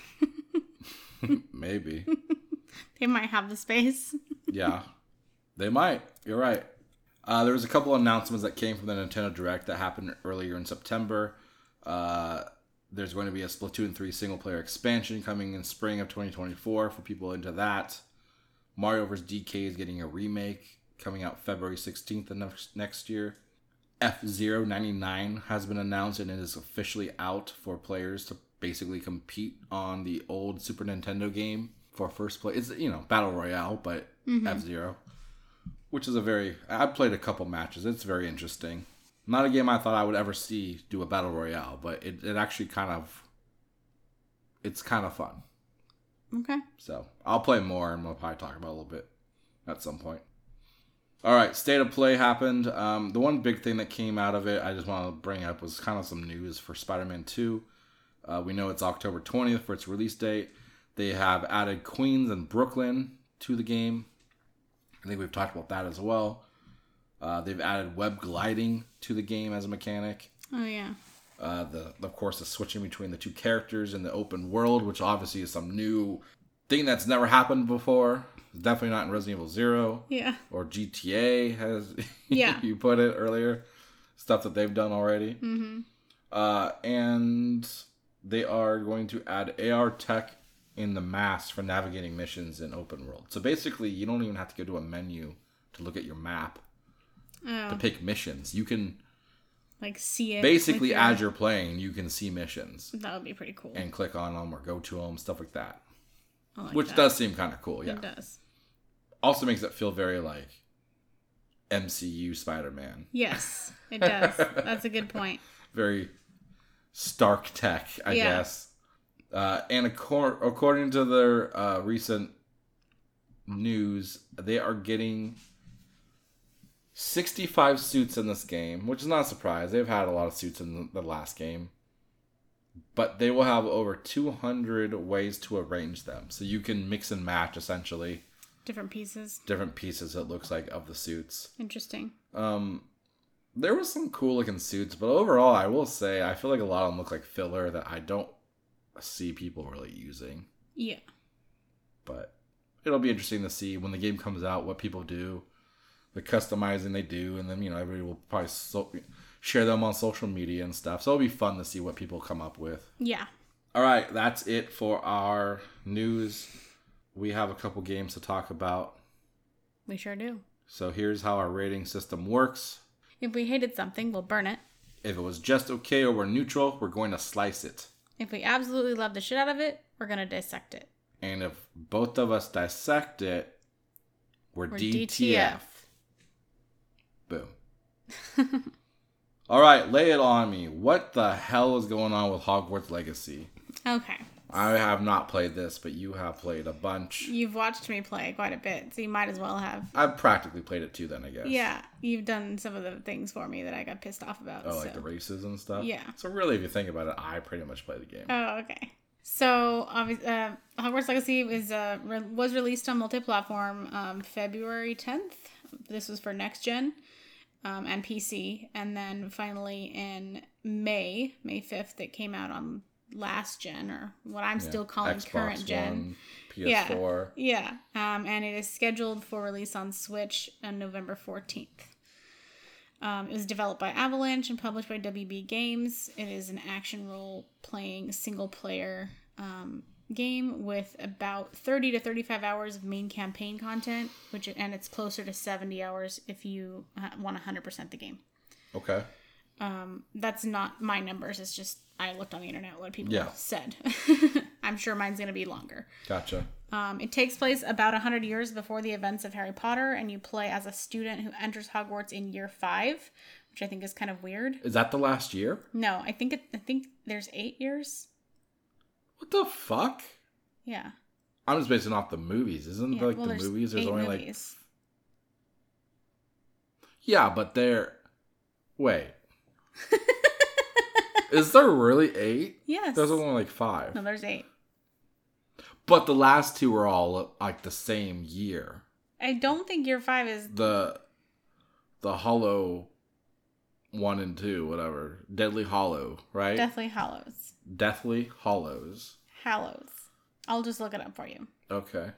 Maybe. They might have the space. Yeah, they might. You're right. Uh, there was a couple of announcements that came from the Nintendo Direct that happened earlier in September. Uh, there's going to be a Splatoon three single-player expansion coming in spring of twenty twenty-four for people into that. Mario versus. D K is getting a remake coming out February sixteenth of next, next year. F-Zero ninety-nine has been announced and it is officially out for players to basically compete on the old Super Nintendo game for first place. It's, you know, Battle Royale, but mm-hmm. F-Zero. Which is a very... I've played a couple matches. It's very interesting. Not a game I thought I would ever see do a Battle Royale, but it, it actually kind of... It's kind of fun. Okay. So, I'll play more and we'll probably talk about it a little bit at some point. Alright, State of Play happened. Um, the one big thing that came out of it, I just want to bring up, was kind of some news for Spider-Man two. Uh, we know it's October twentieth for its release date. They have added Queens and Brooklyn to the game. I think we've talked about that as well. Uh, they've added web gliding to the game as a mechanic. Oh, yeah. Uh, the Of course, the switching between the two characters in the open world, which obviously is some new thing that's never happened before. It's definitely not in Resident Evil Zero. Yeah. Or G T A, as yeah. you put it earlier. Stuff that they've done already. Mm-hmm. Uh, and they are going to add A R tech in the mask for navigating missions in open world. So basically, you don't even have to go to a menu to look at your map oh. to pick missions. You can like see it. Basically, your... as you're playing, you can see missions. That would be pretty cool. And click on them or go to them, stuff like that. I like Which that. does seem kind of cool, yeah. It does. Also makes it feel very like M C U Spider-Man. Yes, it does. That's a good point. Very Stark Tech, I Yeah. guess. Uh, and acor- according to their uh, recent news, they are getting sixty-five suits in this game, which is not a surprise. They've had a lot of suits in the last game. But they will have over two hundred ways to arrange them. So you can mix and match, essentially. Different pieces. Different pieces, it looks like, of the suits. Interesting. Um, there was some cool looking suits, but overall, I will say, I feel like a lot of them look like filler that I don't see people really using. Yeah. But it'll be interesting to see when the game comes out what people do, the customizing they do, and then, you know, everybody will probably so- share them on social media and stuff. So it'll be fun to see what people come up with. Yeah. All right, that's it for our news. We have a couple games to talk about. We sure do. So here's how our rating system works. If we hated something, we'll burn it. If it was just okay or we're neutral, we're going to slice it. If we absolutely love the shit out of it, we're going to dissect it. And if both of us dissect it, we're, We're D T F. D T F. Boom. All right, lay it on me. What the hell is going on with Hogwarts Legacy? Okay. I have not played this, but you have played a bunch. You've watched me play quite a bit, so you might as well have. I've practically played it too then, I guess. Yeah, you've done some of the things for me that I got pissed off about. Oh, so. like the races and stuff? Yeah. So really, if you think about it, I pretty much play the game. Oh, okay. So, obviously, uh, Hogwarts Legacy was uh, re- was released on multi-platform um, February tenth. This was for next gen um, and P C. And then finally in May, May fifth, it came out on last gen, or what I'm Yeah. still calling Xbox current gen. One, P S four. Yeah. Yeah. Um, and it is scheduled for release on Switch on November fourteenth. Um, it was developed by Avalanche and published by W B Games. It is an action role-playing single-player um, game with about thirty to thirty-five hours of main campaign content, which and it's closer to seventy hours if you uh, want one hundred percent the game. Okay. Um, that's not my numbers. It's just I looked on the internet what people Yeah. said. I'm sure mine's going to be longer. Gotcha. Um, it takes place about one hundred years before the events of Harry Potter, and you play as a student who enters Hogwarts in year five, which I think is kind of weird. Is that the last year? No, I think it, I think there's eight years. What the fuck? Yeah. I'm just basing off the movies. Isn't yeah. like well, the there's movies? There's eight only movies. like. Yeah, but they're. Wait. Is there really eight? Yes. There's only like five. No, there's eight. But the last two were all like the same year. I don't think year five is. The the Hollow one and two, whatever. Deadly Hollow, right? Deathly Hallows. Deathly Hollows. Hallows. I'll just look it up for you. Okay.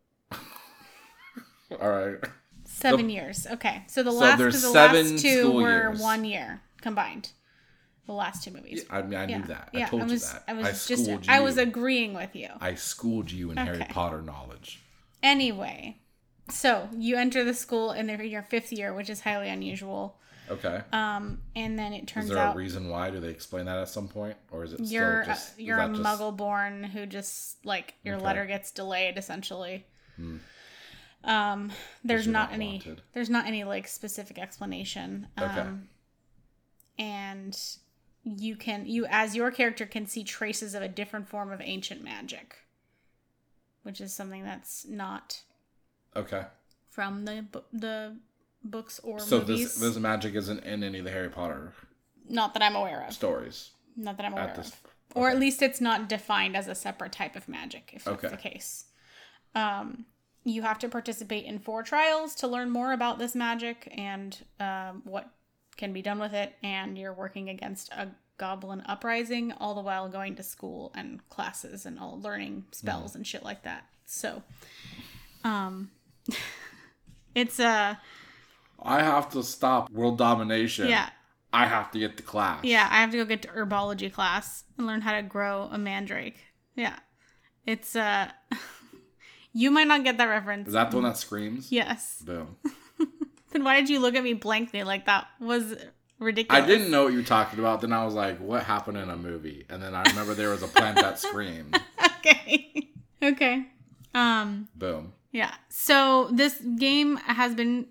All right. Seven So- years. Okay. So the So last there's the seven last two school were years. one year combined. The last two movies. I mean, I Yeah. knew that. I Yeah, told I was, you that. I was I just schooled I you. was agreeing with you. I schooled you in Harry Okay. Potter knowledge. Anyway, so you enter the school in their, your fifth year, which is highly unusual. Okay. Um, and then it turns Is there out a reason why? Do they explain that at some point, or is it you're still just uh, you're is a that just- Muggle born who just like your Okay. letter gets delayed essentially. Hmm. Um, there's you're not, not any wanted. there's not any like specific explanation. Okay. Um, and you can you as your character can see traces of a different form of ancient magic, which is something that's not Okay. from the bu- the books or So movies. this this magic isn't in any of the Harry Potter Not that I'm aware of. stories. Not that I'm aware At this, of. Or at okay. least it's not defined as a separate type of magic, if that's Okay. the case. Um, you have to participate in four trials to learn more about this magic and um, what can be done with it. And you're working against a goblin uprising, all the while going to school and classes and all learning spells and shit like that. So, um, it's a uh, I have to stop world domination. yeah. I have to get to class. Yeah, I have to go get to herbology class and learn how to grow a mandrake. Yeah. It's, uh, you might not get that reference. Is that the one that screams? Yes. Boom. Then why did you look at me blankly like that was ridiculous? I didn't know what you were talking about. Then I was like, what happened in a movie? And then I remember there was a plant that screamed. Okay. Okay. Um, Boom. yeah. So this game has been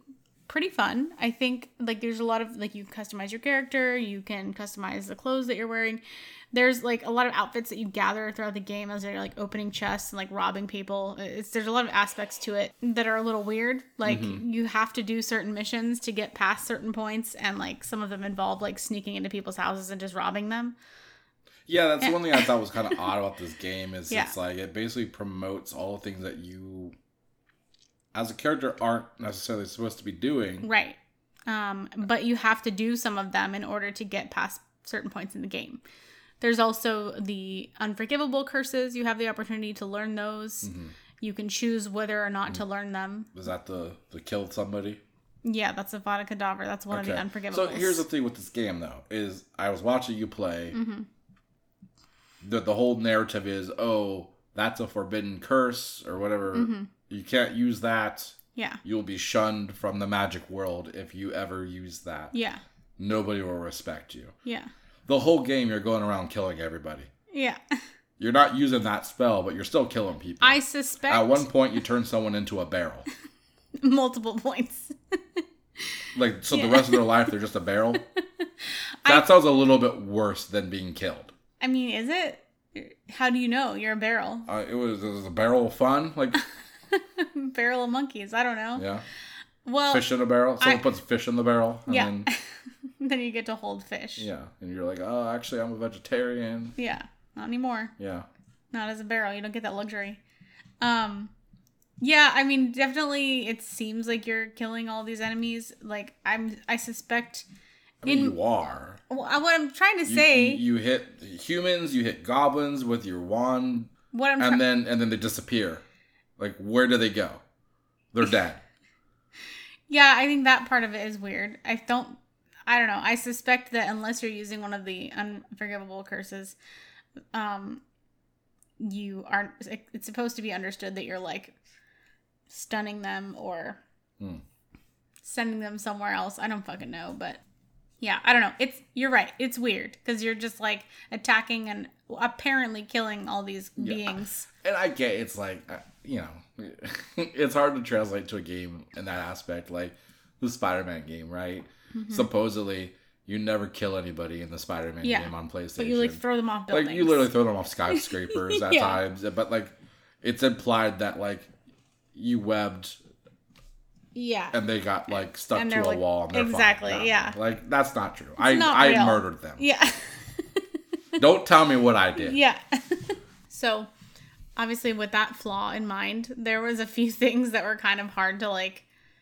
pretty fun. I think like there's a lot of like you can customize your character, you can customize the clothes that you're wearing. There's like a lot of outfits that you gather throughout the game as you're like opening chests and like robbing people. It's there's a lot of aspects to it that are a little weird. Like mm-hmm. you have to do certain missions to get past certain points, and like some of them involve like sneaking into people's houses and just robbing them. Yeah, that's one thing I thought was kind of odd about this game is yeah. it's like it basically promotes all the things that you as a character aren't necessarily supposed to be doing. Right. Um, but you have to do some of them in order to get past certain points in the game. There's also the unforgivable curses. You have the opportunity to learn those. Mm-hmm. You can choose whether or not mm-hmm. to learn them. Is that the, the killed somebody? Yeah, that's a Vada Kedavra. That's one okay. of the unforgivables. So here's the thing with this game, though, is I was watching you play. Mm-hmm. The, the whole narrative is, oh, that's a forbidden curse or whatever. Mm-hmm. You can't use that. Yeah. You'll be shunned from the magic world if you ever use that. Yeah. Nobody will respect you. Yeah. The whole game, you're going around killing everybody. Yeah. You're not using that spell, but you're still killing people. I suspect... At one point, you turn someone into a barrel. Multiple points. Like, so yeah. the rest of their life, they're just a barrel? That I... sounds a little bit worse than being killed. I mean, is it? How do you know you're a barrel? Uh, it, was, it was a barrel of fun. Like... barrel of monkeys. I don't know. Yeah. Well, fish in a barrel. Someone I, puts fish in the barrel. And yeah. Then, then you get to hold fish. Yeah. And you're like, oh, actually, I'm a vegetarian. Yeah. Not anymore. Yeah. Not as a barrel. You don't get that luxury. Um, yeah. I mean, definitely, it seems like you're killing all these enemies. Like I'm, I suspect. I mean, in, you are. Well, what I'm trying to you, say. You, you hit humans. You hit goblins with your wand. What I'm. And tra- then and then they disappear. Like, where do they go? They're dead. Yeah, I think that part of it is weird. I don't, I don't know. I suspect that unless you're using one of the unforgivable curses, um, you aren't, it's supposed to be understood that you're, like, stunning them or hmm. sending them somewhere else. I don't fucking know, but yeah, I don't know. It's, you're right. It's weird because you're just, like, attacking and apparently killing all these yeah. beings. And I get it's like, you know, it's hard to translate to a game in that aspect, like the Spider-Man game, right? Mm-hmm. Supposedly, you never kill anybody in the Spider-Man yeah. game on PlayStation. But you like throw them off buildings. Like you literally throw them off skyscrapers at yeah. times, but like it's implied that like you webbed, yeah, and they got like stuck to a like, wall. And they're exactly, fine. yeah. Like that's not true. It's I not I real. murdered them. Yeah. Don't tell me what I did. Yeah. So, obviously, with that flaw in mind, there was a few things that were kind of hard to, like,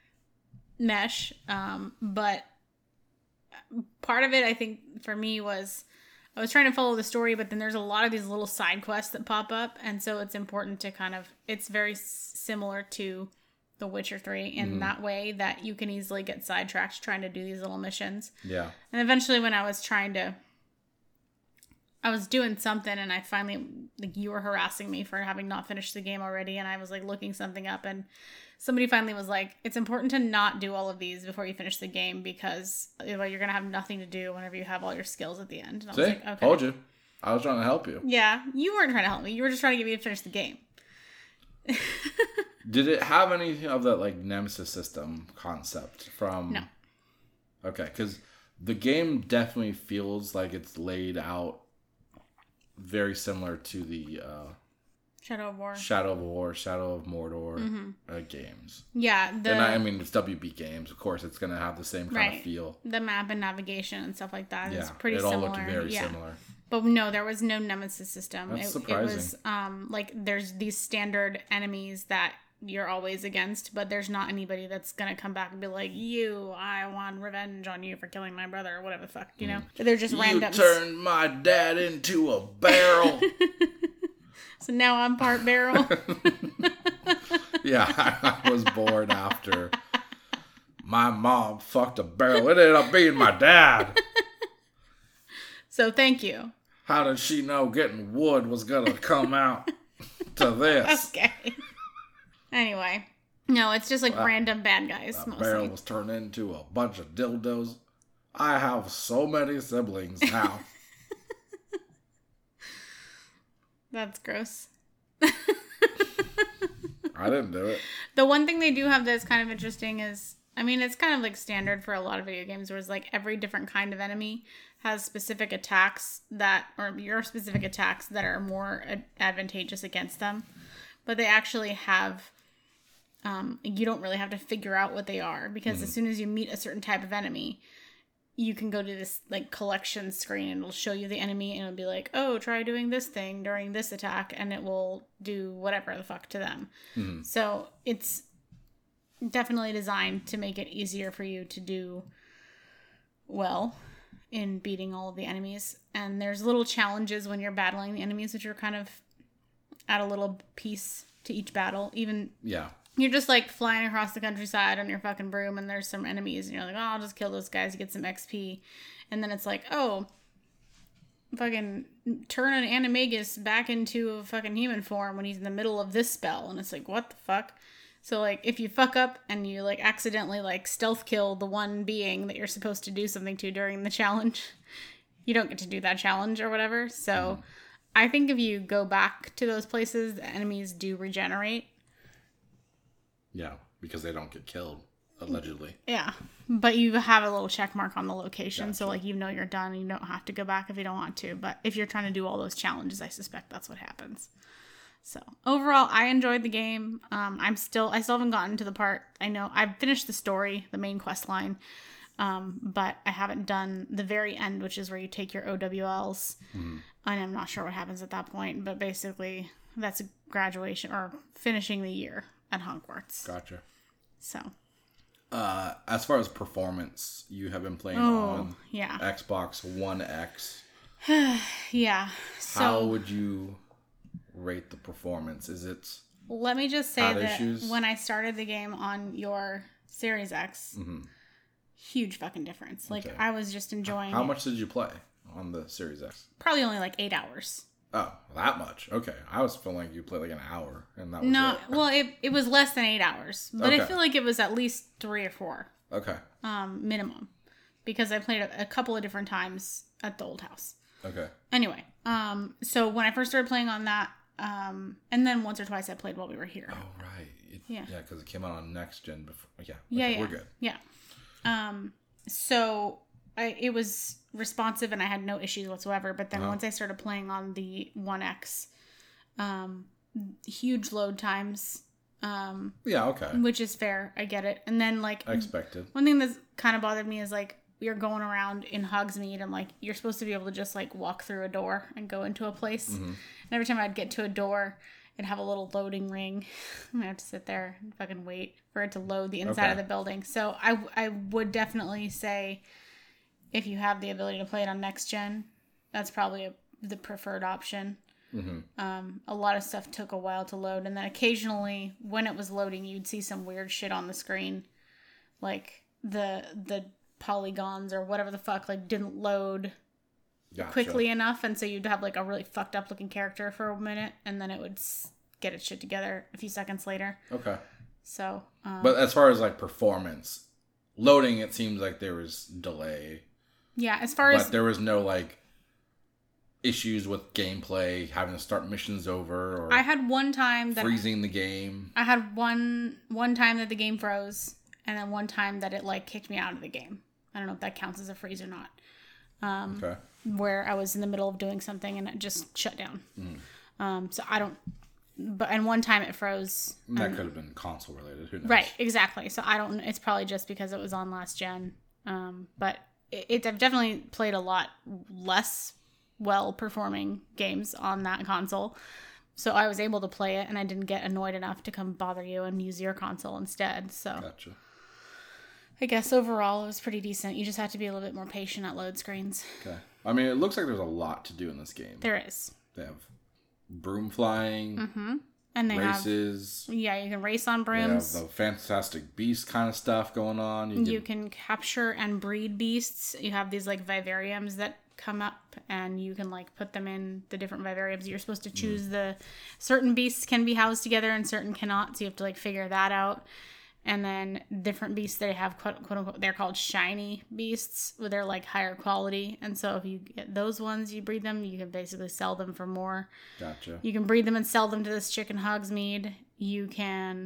mesh. Um, but part of it, I think, for me was I was trying to follow the story, but then there's a lot of these little side quests that pop up. And so it's important to kind of, it's very s- similar to The Witcher three in mm-hmm. that way that you can easily get sidetracked trying to do these little missions. Yeah. And eventually when I was trying to, I was doing something and I finally, like you were harassing me for having not finished the game already. And I was like looking something up and somebody finally was like, it's important to not do all of these before you finish the game because you're going to have nothing to do whenever you have all your skills at the end. And I See? was like, okay. Told you. I was trying to help you. Yeah. You weren't trying to help me. You were just trying to get me to finish the game. Did it have any of that like Nemesis system concept from... No. Okay. Because the game definitely feels like it's laid out very similar to the uh, Shadow of War, Shadow of War, Shadow of Mordor mm-hmm. uh, games. Yeah, the and I, I mean it's W B games, of course. It's gonna have the same kind right. of feel. The map and navigation and stuff like that yeah, is pretty it similar. all looked very yeah. similar. But no, there was no Nemesis system. That's it, surprising. It was um like there's these standard enemies that you're always against, but there's not anybody that's gonna come back and be like, you, I want revenge on you for killing my brother or whatever the fuck, you know? Mm. They're just random. You turned my dad into a barrel. So now I'm part barrel. Yeah, I, I was born after my mom fucked a barrel. It ended up being my dad. So thank you. How did she know getting wood was gonna come out to this? Okay. Anyway, no, it's just like well, random bad guys. The mostly. barrel was turned into a bunch of dildos. I have so many siblings now. That's gross. I didn't do it. The one thing they do have that's kind of interesting is I mean, it's kind of like standard for a lot of video games where it's like every different kind of enemy has specific attacks that, or your specific attacks that are more ad- advantageous against them. But they actually have, um, you don't really have to figure out what they are because mm-hmm. as soon as you meet a certain type of enemy, you can go to this like collection screen and it'll show you the enemy and it'll be like, oh, try doing this thing during this attack and it will do whatever the fuck to them. Mm-hmm. So it's definitely designed to make it easier for you to do well in beating all of the enemies. And there's little challenges when you're battling the enemies, which are kind of add a little piece to each battle. Even yeah, you're just like flying across the countryside on your fucking broom and there's some enemies and you're like, oh, I'll just kill those guys, get some X P. And then it's like, oh, fucking turn an animagus back into a fucking human form when he's in the middle of this spell. And it's like, what the fuck? So, like, if you fuck up and you, like, accidentally, like, stealth kill the one being that you're supposed to do something to during the challenge, you don't get to do that challenge or whatever. So, mm. I think if you go back to those places, the enemies do regenerate. Yeah, because they don't get killed, allegedly. Yeah, but you have a little check mark on the location, Gotcha. So, like, you know you're done and you don't have to go back if you don't want to. But if you're trying to do all those challenges, I suspect that's what happens. So overall, I enjoyed the game. Um, I'm still, I still haven't gotten to the part. I know I've finished the story, the main quest line, um, but I haven't done the very end, which is where you take your O W Ls. Mm-hmm. And I'm not sure what happens at that point, but basically that's a graduation or finishing the year at Hogwarts. Gotcha. So, uh, as far as performance, you have been playing oh, on yeah. Xbox One X. Yeah. So, how would you rate the performance? Is it let me just say that issues? When I started the game on your Series X, mm-hmm. huge fucking difference. Like okay. I was just enjoying how it. much did you play on the Series X? Probably only like eight hours. Oh, that much? Okay, I was feeling like you played like an hour and that was no it. Well it, it was less than eight hours, but okay. I feel like it was at least three or four. Okay. Um minimum, because I played a, a couple of different times at the old house. Okay. Anyway, um so when I first started playing on that, Um, and then once or twice I played while we were here. Oh, right. It, yeah. Yeah, because it came out on next gen before. Yeah. Okay, yeah, yeah. We're good. Yeah. Um, so I, it was responsive and I had no issues whatsoever. But then uh-huh. once I started playing on the One X, um, huge load times. Um, yeah, okay. Which is fair. I get it. And then like. I expected. One thing that's kind of bothered me is like, you're going around in Hogsmeade and like you're supposed to be able to just like walk through a door and go into a place. Mm-hmm. And every time I'd get to a door, it'd have a little loading ring. I have to sit there and fucking wait for it to load the inside okay. of the building. So I, I would definitely say if you have the ability to play it on next gen, that's probably a, the preferred option. Mm-hmm. Um, a lot of stuff took a while to load, and then occasionally when it was loading, you'd see some weird shit on the screen, like the the polygons or whatever the fuck like didn't load gotcha. quickly enough, and so you'd have like a really fucked up looking character for a minute and then it would get its shit together a few seconds later. Okay. So um, but as far as like performance loading, it seems like there was delay. Yeah, as far but as there was no like issues with gameplay, having to start missions over, or I had one time that freezing the game. I had one one time that the game froze, and then one time that it like kicked me out of the game. I don't know if that counts as a freeze or not. Um, okay. Where I was in the middle of doing something and it just shut down. Mm. Um, so I don't. But and one time it froze. That could have been console related. Who knows? Right. Exactly. So I don't. It's probably just because it was on last gen. Um, but it, it I've definitely played a lot less well performing games on that console. So I was able to play it and I didn't get annoyed enough to come bother you and use your console instead. So gotcha. I guess overall it was pretty decent. You just have to be a little bit more patient at load screens. Okay. I mean, it looks like there's a lot to do in this game. There is. They have broom flying. Mm-hmm. And they races. Have, yeah, you can race on brooms. They have the Fantastic Beast kind of stuff going on. You, you can... can capture and breed beasts. You have these like vivariums that come up and you can like put them in the different vivariums. You're supposed to choose mm. the certain beasts can be housed together and certain cannot. So you have to like figure that out. And then different beasts they have, quote, quote unquote, they're called shiny beasts, where they're like higher quality. And so if you get those ones, you breed them, you can basically sell them for more. Gotcha. You can breed them and sell them to this chick in Hogsmeade. You can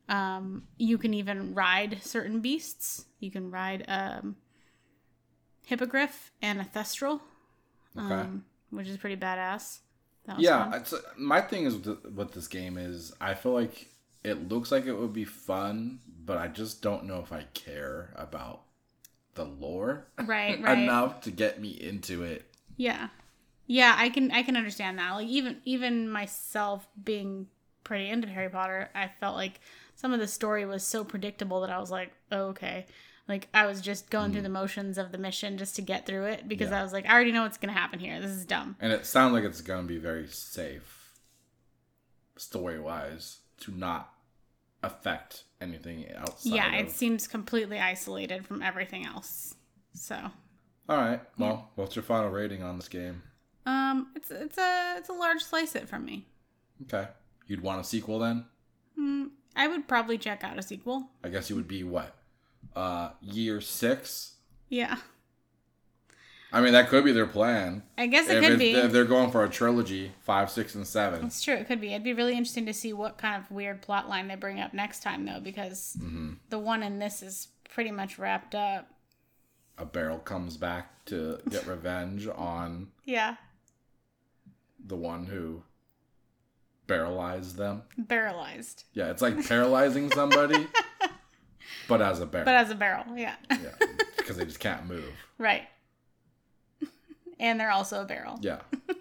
Um, you can even ride certain beasts. You can ride um, hippogriff and a thestral, Okay. um, which is pretty badass. That was Yeah, fun. it's, my thing is with, with this game is I feel like it looks like it would be fun, but I just don't know if I care about the lore Right, right. enough to get me into it. Yeah. Yeah, I can I can understand that. Like even even myself being pretty into Harry Potter, I felt like some of the story was so predictable that I was like, oh, okay. Like I was just going mm. through the motions of the mission just to get through it because yeah. I was like, I already know what's going to happen here. This is dumb. And it sounds like it's going to be very safe story-wise to not affect anything outside. Yeah, of... it seems completely isolated from everything else. So, all right. Well, yeah. What's your final rating on this game? Um, it's it's a it's a large slice it from me. Okay. You'd want a sequel then? Mm, I would probably check out a sequel. I guess you would be what? Uh, year six? Yeah. I mean, that could be their plan. I guess it if could be. If they're going for a trilogy, five, six, and seven. It's true. It could be. It'd be really interesting to see what kind of weird plot line they bring up next time, though, because mm-hmm. the one in this is pretty much wrapped up. A barrel comes back to get revenge on... Yeah. The one who barrelized them. Barrelized. Yeah, it's like paralyzing somebody, but as a barrel. But as a barrel, yeah. Yeah, because they just can't move. Right. And they're also a barrel. Yeah.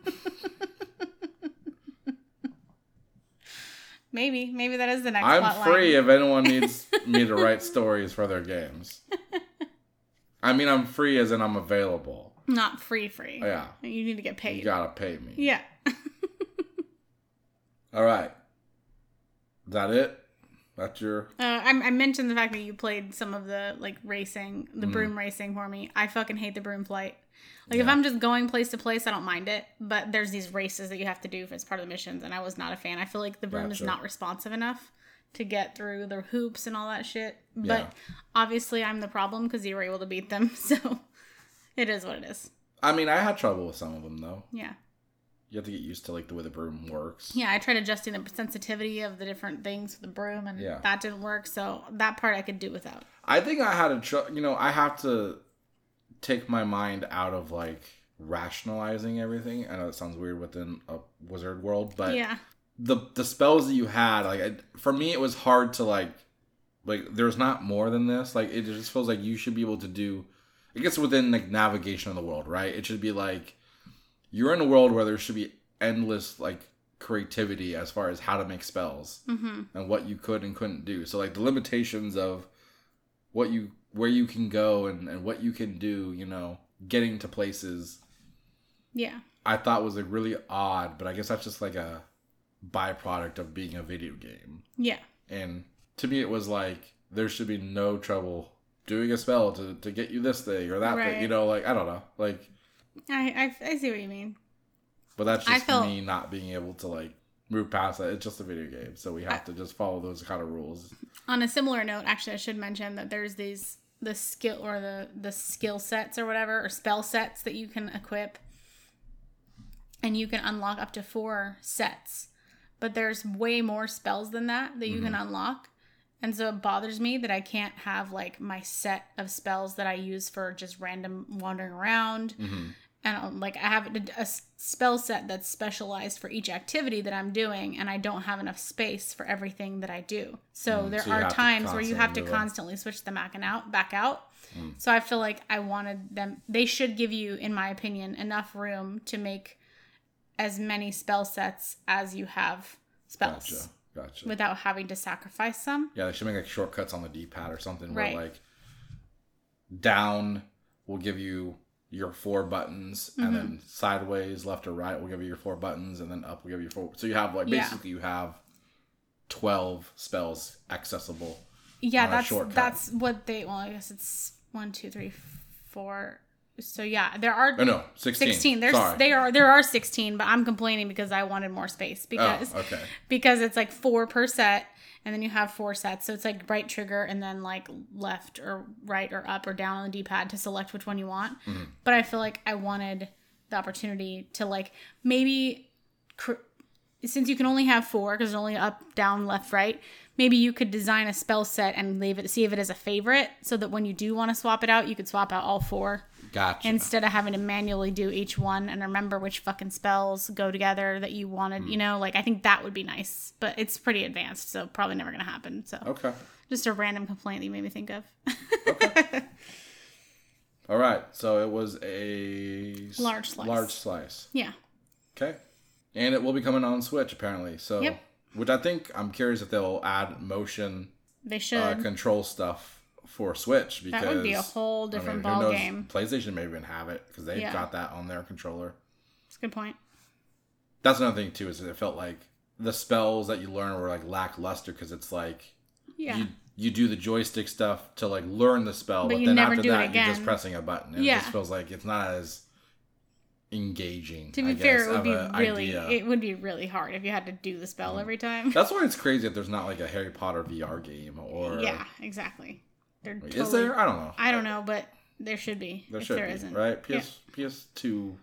Maybe. Maybe that is the next I'm plot free line. if anyone needs me to write stories for their games. I mean, I'm free as in I'm available. Not free free. Yeah. You need to get paid. You gotta pay me. Yeah. All right. Is that it? That's your... Uh, I, I mentioned the fact that you played some of the, like, racing, the mm. broom racing for me. I fucking hate the broom flight. Like, yeah. if I'm just going place to place, I don't mind it. But there's these races that you have to do as part of the missions, and I was not a fan. I feel like the broom gotcha. is not responsive enough to get through the hoops and all that shit. But yeah. obviously I'm the problem because you were able to beat them, so it is what it is. I mean, I had trouble with some of them, though. Yeah. You have to get used to, like, the way the broom works. Yeah, I tried adjusting the sensitivity of the different things with the broom, and yeah. that didn't work, so that part I could do without. I think I had a, tr- you know, I have to take my mind out of, like, rationalizing everything. I know it sounds weird within a wizard world, but yeah. the the spells that you had, like, I, for me, it was hard to, like, like, there's not more than this. Like, it just feels like you should be able to do, I guess within, like, navigation of the world, right? It should be, like, you're in a world where there should be endless, like, creativity as far as how to make spells mm-hmm. and what you could and couldn't do. So, like, the limitations of what you, where you can go and, and what you can do, you know, getting to places. Yeah. I thought was, like, really odd, but I guess that's just, like, a byproduct of being a video game. Yeah. And to me, it was like, there should be no trouble doing a spell to, to get you this thing or that right. thing. You know, like, I don't know. Like, I, I, I see what you mean. But that's just felt, me not being able to, like, move past that. It's just a video game, so we have I, to just follow those kind of rules. On a similar note, actually, I should mention that there's these, the skill, or the, the skill sets or whatever, or spell sets that you can equip. And you can unlock up to four sets. But there's way more spells than that that you mm-hmm. can unlock. And so it bothers me that I can't have, like, my set of spells that I use for just random wandering around. Mm-hmm. And, like, I have a, a spell set that's specialized for each activity that I'm doing, and I don't have enough space for everything that I do. So mm, there so are times where you have to constantly switch them back and out, back out. Mm. So I feel like I wanted them... They should give you, in my opinion, enough room to make as many spell sets as you have spells. Gotcha. Gotcha. Without having to sacrifice some. Yeah, they should make like shortcuts on the D-pad or something right. where like down will give you your four buttons mm-hmm. and then sideways, left or right will give you your four buttons and then up will give you four. So you have like basically yeah. you have twelve spells accessible. Yeah, that's that's what they well I guess it's one, two, three, four. So yeah, there are oh, no, sixteen. sixteen. There's Sorry. there are there are sixteen, but I'm complaining because I wanted more space because oh, okay. because it's like four per set and then you have four sets. So it's like right trigger and then like left or right or up or down on the D-pad to select which one you want. Mm-hmm. But I feel like I wanted the opportunity to like maybe cr- since you can only have four because it's only up, down, left, right, maybe you could design a spell set and leave it, see if it is a favorite, so that when you do want to swap it out, you could swap out all four. Gotcha. Instead of having to manually do each one and remember which fucking spells go together that you wanted, mm. you know, like I think that would be nice, but it's pretty advanced, so probably never going to happen. So okay. Just a random complaint that you made me think of. Okay. All right. So it was a large slice. Large slice. Yeah. Okay. And it will be coming on Switch apparently. So, yep. Which I think I'm curious if they'll add motion. They should uh, control stuff for Switch because that would be a whole different I mean, ball game. PlayStation may even have it because they've yeah. got that on their controller. That's a good point. That's another thing too is that it felt like the spells that you learn were like lackluster because it's like yeah. you you do the joystick stuff to like learn the spell, but, but you then never after do that it again. you're just pressing a button. And yeah. It just feels like it's not as engaging. To be I fair, guess, it would be really idea. it would be really hard if you had to do the spell mm. every time. That's why it's crazy that there's not like a Harry Potter V R game or yeah, exactly. They're Wait, totally, is there? I don't know. I don't know, but there should be. There if should there be, isn't. right? P S yeah. P S two,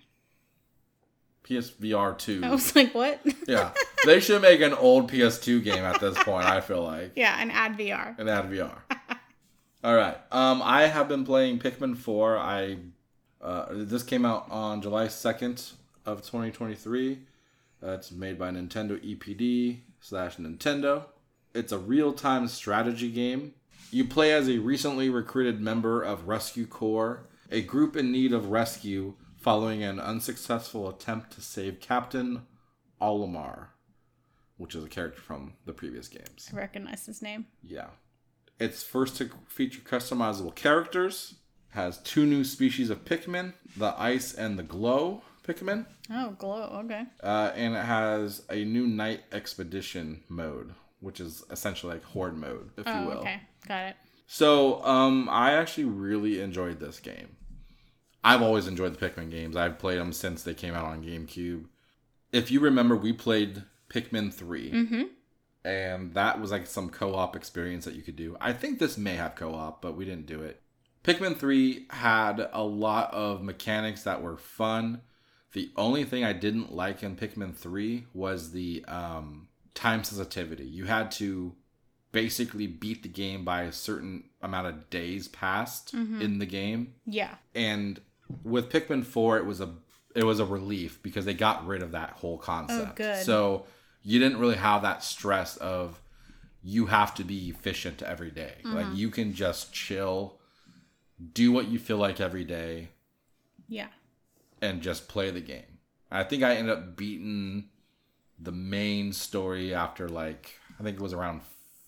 P S V R two. I was like, what? Yeah, they should make an old P S two game at this point. I feel like. Yeah, and add V R. And add V R. All right. Um, I have been playing Pikmin four. I uh, this came out on July second of twenty twenty-three. Uh, it's made by Nintendo E P D slash Nintendo. It's a real-time strategy game. You play as a recently recruited member of Rescue Corps, a group in need of rescue following an unsuccessful attempt to save Captain Olimar, which is a character from the previous games. I recognize his name. Yeah. It's first to feature customizable characters, has two new species of Pikmin, the Ice and the Glow Pikmin. Oh, Glow, okay. Uh, and it has a new Night Expedition mode, which is essentially like Horde mode, if oh, you will. Okay, got it. So, um, I actually really enjoyed this game. I've always enjoyed the Pikmin games. I've played them since they came out on GameCube. If you remember, we played Pikmin three. Mm-hmm. And that was like some co-op experience that you could do. I think this may have co-op, but we didn't do it. Pikmin three had a lot of mechanics that were fun. The only thing I didn't like in Pikmin three was the um, time sensitivity. You had to basically beat the game by a certain amount of days passed mm-hmm. in the game. Yeah. And with Pikmin four, it was a it was a relief because they got rid of that whole concept. Oh, good. So you didn't really have that stress of you have to be efficient every day. Mm-hmm. Like you can just chill, do what you feel like every day. Yeah. And just play the game. I think I ended up beating the main story after like, I think it was around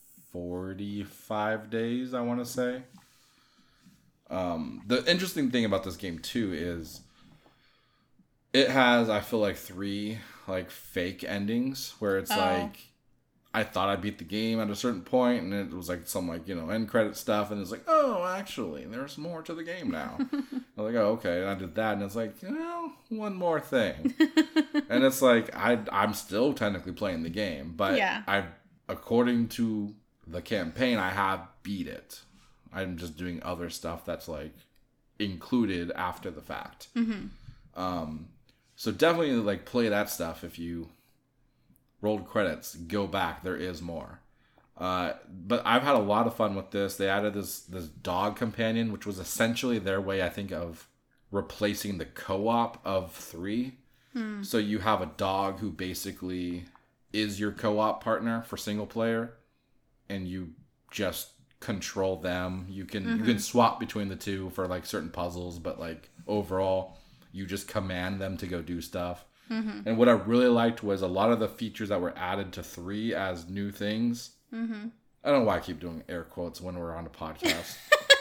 forty-five days, I want to say. Um, the interesting thing about this game too is it has, I feel like, three like fake endings where it's oh. like I thought I beat the game at a certain point and it was like some like, you know, end credit stuff and it's like, oh, actually, there's more to the game now. I'm like, oh, okay. And I did that and it's like, you know, one more thing. And it's like, I, I'm still technically playing the game, but yeah. I, according to the campaign, I have beat it. I'm just doing other stuff that's like included after the fact. Mm-hmm. Um, so definitely like play that stuff if you rolled credits, go back. There is more. Uh, but I've had a lot of fun with this. They added this this dog companion, which was essentially their way, I think, of replacing the co-op of three. Hmm. So you have a dog who basically is your co-op partner for single player, and you just control them. You can mm-hmm. you can swap between the two for like certain puzzles, but like overall, you just command them to go do stuff. Mm-hmm. And what I really liked was a lot of the features that were added to three as new things. Mm-hmm. I don't know why I keep doing air quotes when we're on a podcast.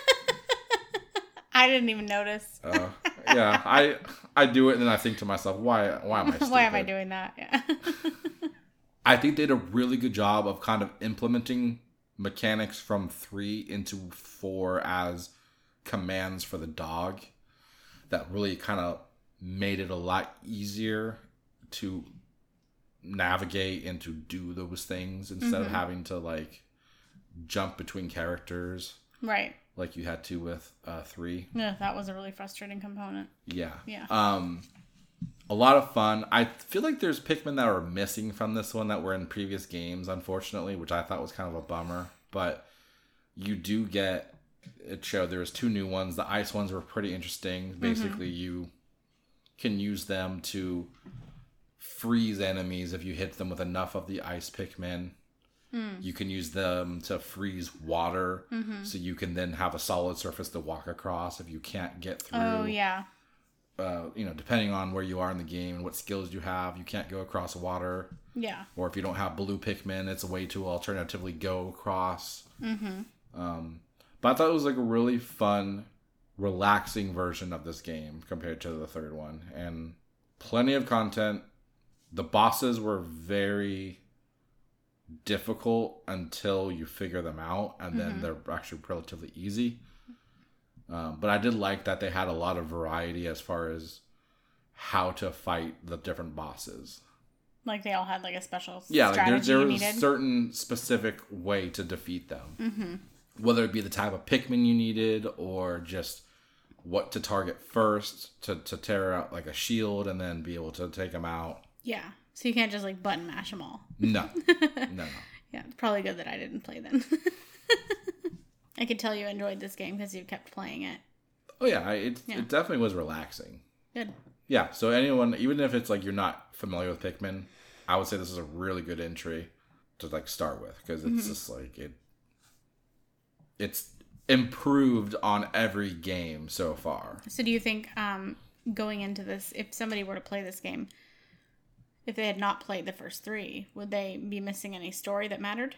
I didn't even notice. uh, yeah, I I do it and then I think to myself, why why am I stupid? Why am I doing that? Yeah. I think they did a really good job of kind of implementing mechanics from three into four as commands for the dog that really kind of made it a lot easier to navigate and to do those things instead mm-hmm. of having to like jump between characters. Right. Like you had to with uh, three. Yeah, that was a really frustrating component. Yeah. Yeah. Um, A lot of fun. I feel like there's Pikmin that are missing from this one that were in previous games, unfortunately, which I thought was kind of a bummer. But you do get, it showed there was two new ones. The ice ones were pretty interesting. Basically, mm-hmm. you can use them to freeze enemies if you hit them with enough of the ice Pikmin. Mm. You can use them to freeze water, mm-hmm. so you can then have a solid surface to walk across if you can't get through. Oh, yeah. Uh, you know, depending on where you are in the game and what skills you have, you can't go across water. Yeah. Or if you don't have blue Pikmin, it's a way to alternatively go across. Mm-hmm. Um, but I thought it was like a really fun, relaxing version of this game compared to the third one. And plenty of content. The bosses were very difficult until you figure them out, and then mm-hmm. they're actually relatively easy. Um, but I did like that they had a lot of variety as far as how to fight the different bosses. Like they all had like a special yeah, strategy like there, there you was needed? a certain specific way to defeat them. Mm-hmm. Whether it be the type of Pikmin you needed or just what to target first to, to tear out like a shield and then be able to take them out. Yeah. So you can't just like button mash them all. No. No, no. Yeah, it's probably good that I didn't play then. I could tell you enjoyed this game because you kept playing it. Oh, yeah. It, yeah. It definitely was relaxing. Good. Yeah. So anyone, even if it's like you're not familiar with Pikmin, I would say this is a really good entry to like start with because it's mm-hmm. just like it. It's improved on every game so far. So do you think um, going into this, if somebody were to play this game, if they had not played the first three, would they be missing any story that mattered?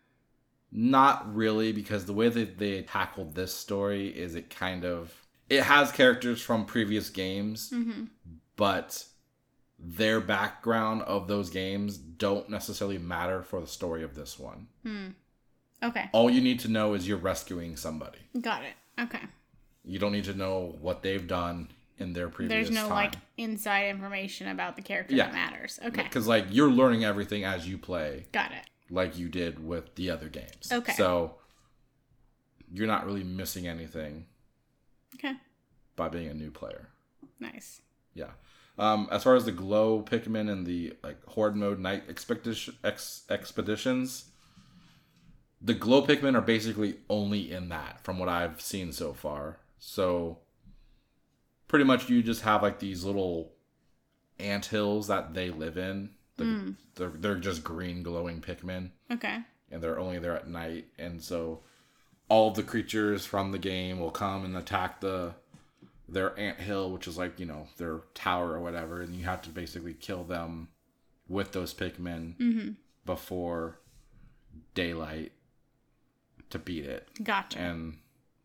Not really, because the way that they tackled this story is it kind of... It has characters from previous games, mm-hmm. but their background of those games don't necessarily matter for the story of this one. Hmm. Okay. All you need to know is you're rescuing somebody. Got it. Okay. You don't need to know what they've done in their previous There's no, time. like, inside information about the character yeah. that matters. Okay. Because, like, you're learning everything as you play. Got it. Like you did with the other games. Okay. So, you're not really missing anything. Okay. By being a new player. Nice. Yeah. Um, as far as the glow Pikmin and the, like, Horde mode night expedition, ex, expeditions... The glow Pikmin are basically only in that, from what I've seen so far. So, pretty much you just have like these little anthills that they live in. The, mm. They're they're just green glowing Pikmin. Okay. And they're only there at night, and so all of the creatures from the game will come and attack the their anthill, which is like, you know, their tower or whatever, and you have to basically kill them with those Pikmin mm-hmm. before daylight. To beat it. Gotcha. And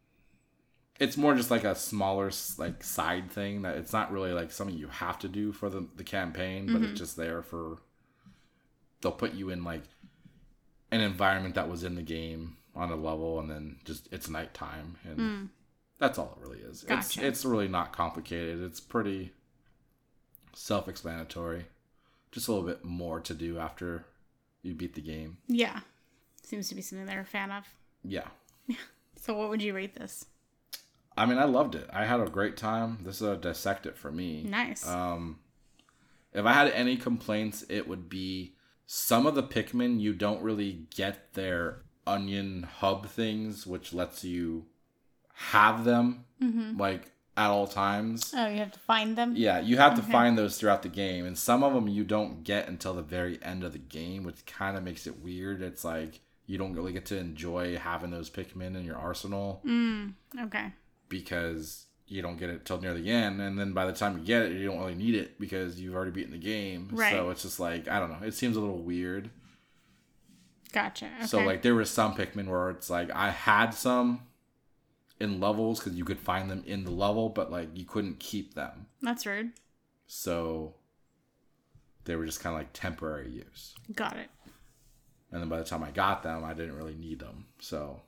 it's more just like a smaller like side thing that it's not really like something you have to do for the, the campaign, but mm-hmm. it's just there for... They'll put you in like an environment that was in the game on a level, and then just it's nighttime, and mm. that's all it really is. Gotcha. It's it's really not complicated. It's pretty self-explanatory. Just a little bit more to do after you beat the game. Yeah. Seems to be something they're a fan of. Yeah. So what would you rate this? I mean, I loved it. I had a great time. This is a dissect it for me. Nice. Um, if I had any complaints, it would be some of the Pikmin, you don't really get their onion hub things, which lets you have them, mm-hmm. like, at all times. Oh, you have to find them? Yeah, you have okay. to find those throughout the game. And some of them you don't get until the very end of the game, which kind of makes it weird. It's like... You don't really get to enjoy having those Pikmin in your arsenal. Mm, okay. Because you don't get it till near the end. And then by the time you get it, you don't really need it because you've already beaten the game. Right. So it's just like, I don't know. It seems a little weird. Gotcha. Okay. So like there was some Pikmin where it's like I had some in levels because you could find them in the level, but like you couldn't keep them. That's rude. So they were just kind of like temporary use. Got it. And then by the time I got them, I didn't really need them. So,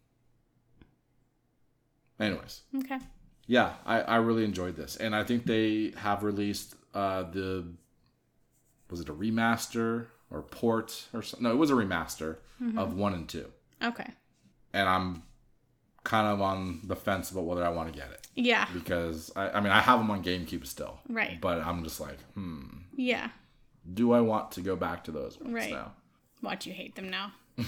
anyways. Okay. Yeah, I, I really enjoyed this. And I think they have released uh, the, was it a remaster or port or something? No, it was a remaster mm-hmm. of one and two. Okay. And I'm kind of on the fence about whether I want to get it. Yeah. Because, I, I mean, I have them on GameCube still. Right. But I'm just like, hmm. Yeah. Do I want to go back to those ones right. now? Watch you hate them now.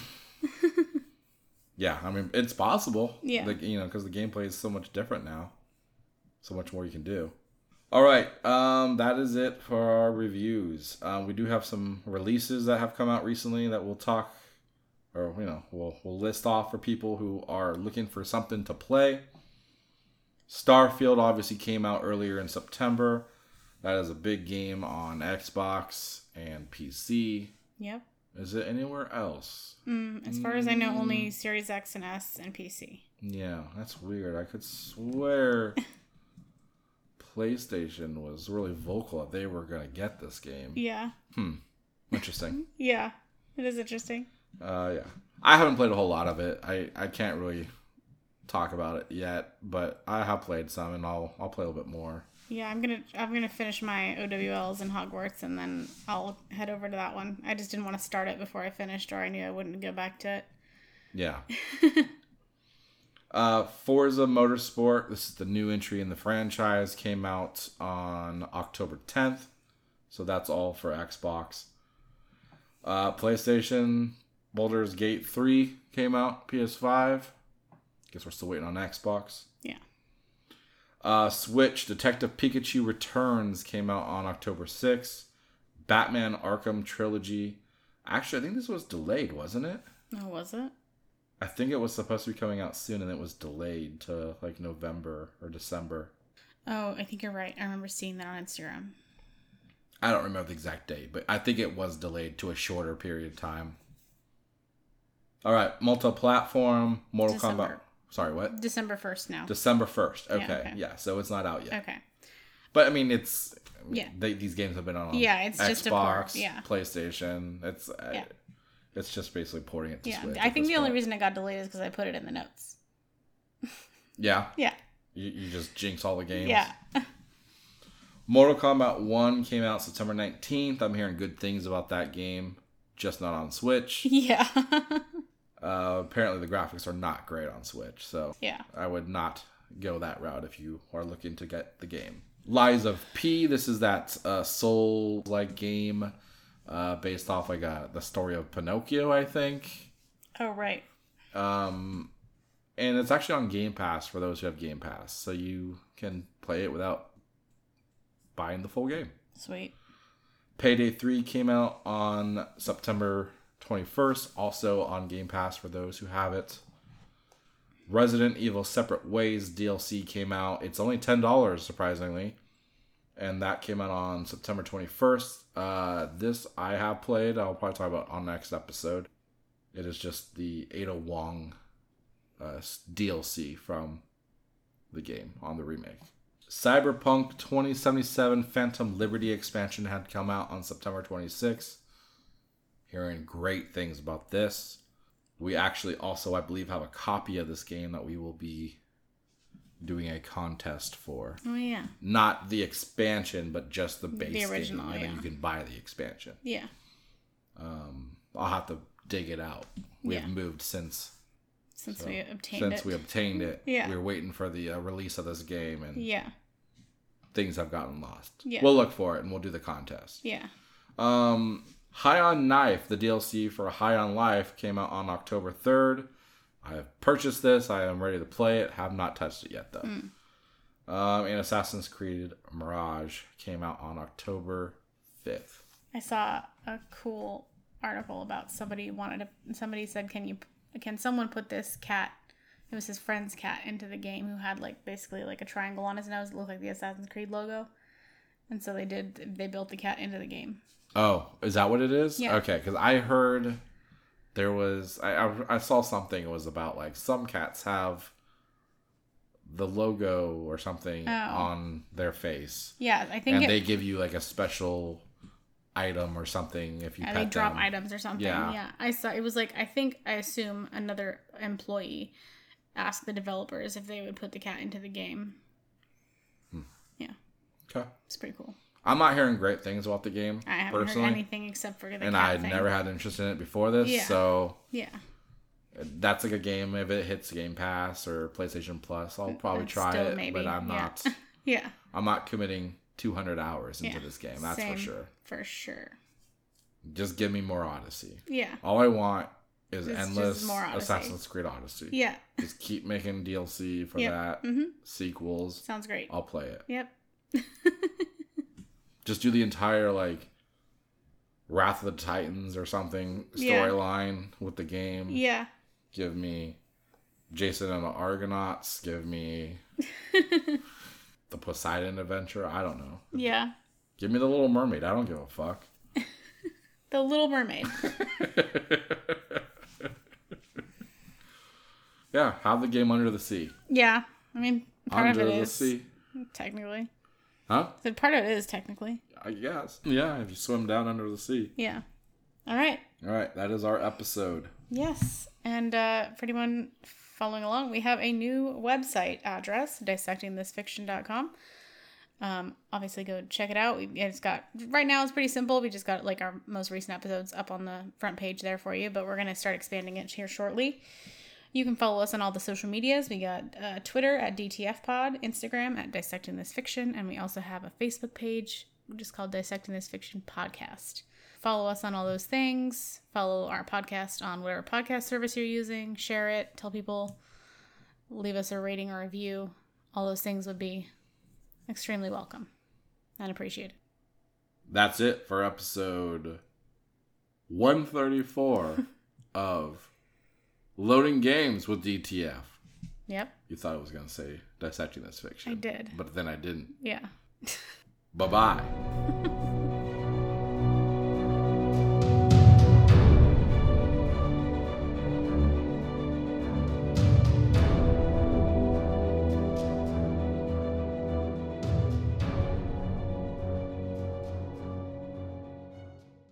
Yeah, I mean, it's possible. Yeah. Like, you know, because the gameplay is so much different now. So much more you can do. All right, um, that is it for our reviews. Um, we do have some releases that have come out recently that we'll talk, or, you know, we'll, we'll list off for people who are looking for something to play. Starfield obviously came out earlier in September. That is a big game on Xbox and P C. Yep. Is it anywhere else? Mm, as far as I know, only Series X and S and P C. Yeah, that's weird. I could swear PlayStation was really vocal that they were going to get this game. Yeah. Hmm. Interesting. Yeah. It is interesting. Uh, yeah. I haven't played a whole lot of it. I, I can't really talk about it yet, but I have played some, and I'll I'll play a little bit more. Yeah, I'm gonna I'm gonna finish my O W Ls in Hogwarts, and then I'll head over to that one. I just didn't want to start it before I finished, or I knew I wouldn't go back to it. Yeah. uh, Forza Motorsport. This is the new entry in the franchise. Came out on October tenth, so that's all for Xbox. Uh, PlayStation. Baldur's Gate three came out. P S five. Guess we're still waiting on Xbox. Yeah. Uh, Switch, Detective Pikachu Returns came out on October sixth. Batman Arkham Trilogy. Actually, I think this was delayed, wasn't it? Oh, was it? I think it was supposed to be coming out soon, and it was delayed to like November or December. Oh, I think you're right. I remember seeing that on Instagram. I don't remember the exact date, but I think it was delayed to a shorter period of time. All right, multi-platform, Mortal December. Kombat. Sorry, what? December first now. December first. Okay, Yeah, okay. yeah, so it's not out yet. Okay. But I mean, it's I mean, Yeah. They, these games have been on Yeah, it's Xbox, just a port, yeah. PlayStation. It's uh, Yeah. it's just basically porting it to Yeah, Switch. I at think this the only point. reason it got delayed is because I put it in the notes. Yeah, Yeah. you, you just jinx all the games. Yeah. Mortal Kombat one came out September nineteenth. I'm hearing good things about that game, just not on Switch. Yeah. Uh, apparently, the graphics are not great on Switch, so Yeah. I would not go that route if you are looking to get the game. Lies of P. This is that uh, soul-like game uh, based off like a, the story of Pinocchio, I think. Oh, right. Um, and it's actually on Game Pass for those who have Game Pass, so you can play it without buying the full game. Sweet. Payday three came out on September twenty-first, also on Game Pass for those who have it. Resident Evil Separate Ways D L C came out. It's only ten dollars, surprisingly. And that came out on September twenty-first. Uh, this I have played. I'll probably talk about on next episode. It is just the Ada Wong uh, D L C from the game on the remake. Cyberpunk twenty seventy-seven Phantom Liberty expansion had come out on September twenty-sixth. Hearing great things about this. We actually also, I believe, have a copy of this game that we will be doing a contest for. Oh, yeah. Not the expansion, but just the base The original, game. And yeah. then you can buy the expansion. Yeah. Um, I'll have to dig it out. We Yeah. have moved since Since so, we obtained since it. we obtained it. Yeah. We were waiting for the uh, release of this game, and Yeah. things have gotten lost. Yeah. We'll look for it, and we'll do the contest. Yeah. Um, High on Knife, the D L C for High on Life, came out on October third. I have purchased this. I am ready to play it. Have not touched it yet, though. Mm. Um, and Assassin's Creed Mirage came out on October fifth. I saw a cool article about somebody wanted to, somebody said, can you, can someone put this cat, it was his friend's cat, into the game who had like basically like a triangle on his nose that looked like the Assassin's Creed logo. And so they did, they built the cat into the game. Oh, is that what it is? Yeah. Okay, because I heard there was, I, I, I saw something, it was about like some cats have the logo or something Oh. on their face. Yeah, I think And it, they give you like a special item or something if you yeah, pet they drop them. items or something. Yeah. Yeah. I saw, it was like, I think, I assume another employee asked the developers if they would put the cat into the game. Hmm. Yeah. Okay. It's pretty cool. I'm not hearing great things about the game, I haven't personally. heard anything except for the and cat I had thing. never had interest in it before this, Yeah. so Yeah. That's like a game, if it hits Game Pass or PlayStation Plus, I'll probably That's try still it, maybe, but I'm yeah. not Yeah. I'm not committing two hundred hours into Yeah, this game, that's same. for sure. For sure. Just give me more Odyssey. Yeah. All I want is It's endless just more Odyssey. Assassin's Creed Odyssey. Yeah. Just keep making D L C for Yep. that, Mm-hmm. sequels. Sounds great. I'll play it. Yep. Just do the entire, like, Wrath of the Titans or something Yeah. storyline with the game. Yeah. Give me Jason and the Argonauts. Give me the Poseidon Adventure. I don't know. Yeah. Give me the Little Mermaid. I don't give a fuck. The Little Mermaid. Yeah, have the game Under the Sea. Yeah. I mean, part Under of it the is. sea. Technically. Huh? So part of it is technically. I guess. Yeah, if you swim down under the sea. Yeah. All right. All right, that is our episode. Yes. And uh, for anyone following along, we have a new website address, dissecting this fiction dot com. Um, obviously, go check it out. We, it's got, right now it's pretty simple. We just got like our most recent episodes up on the front page there for you, but we're going to start expanding it here shortly. You can follow us on all the social medias. We got uh, Twitter at D T F Pod, Instagram at Dissecting This Fiction, and we also have a Facebook page just called Dissecting This Fiction Podcast. Follow us on all those things. Follow our podcast on whatever podcast service you're using. Share it. Tell people. Leave us a rating or review. All those things would be extremely welcome and appreciated. That's it for episode one thirty-four of Loading Games with D T F. Yep. You thought I was going to say Dissecting This Fiction. I did. But then I didn't. Yeah. Bye-bye.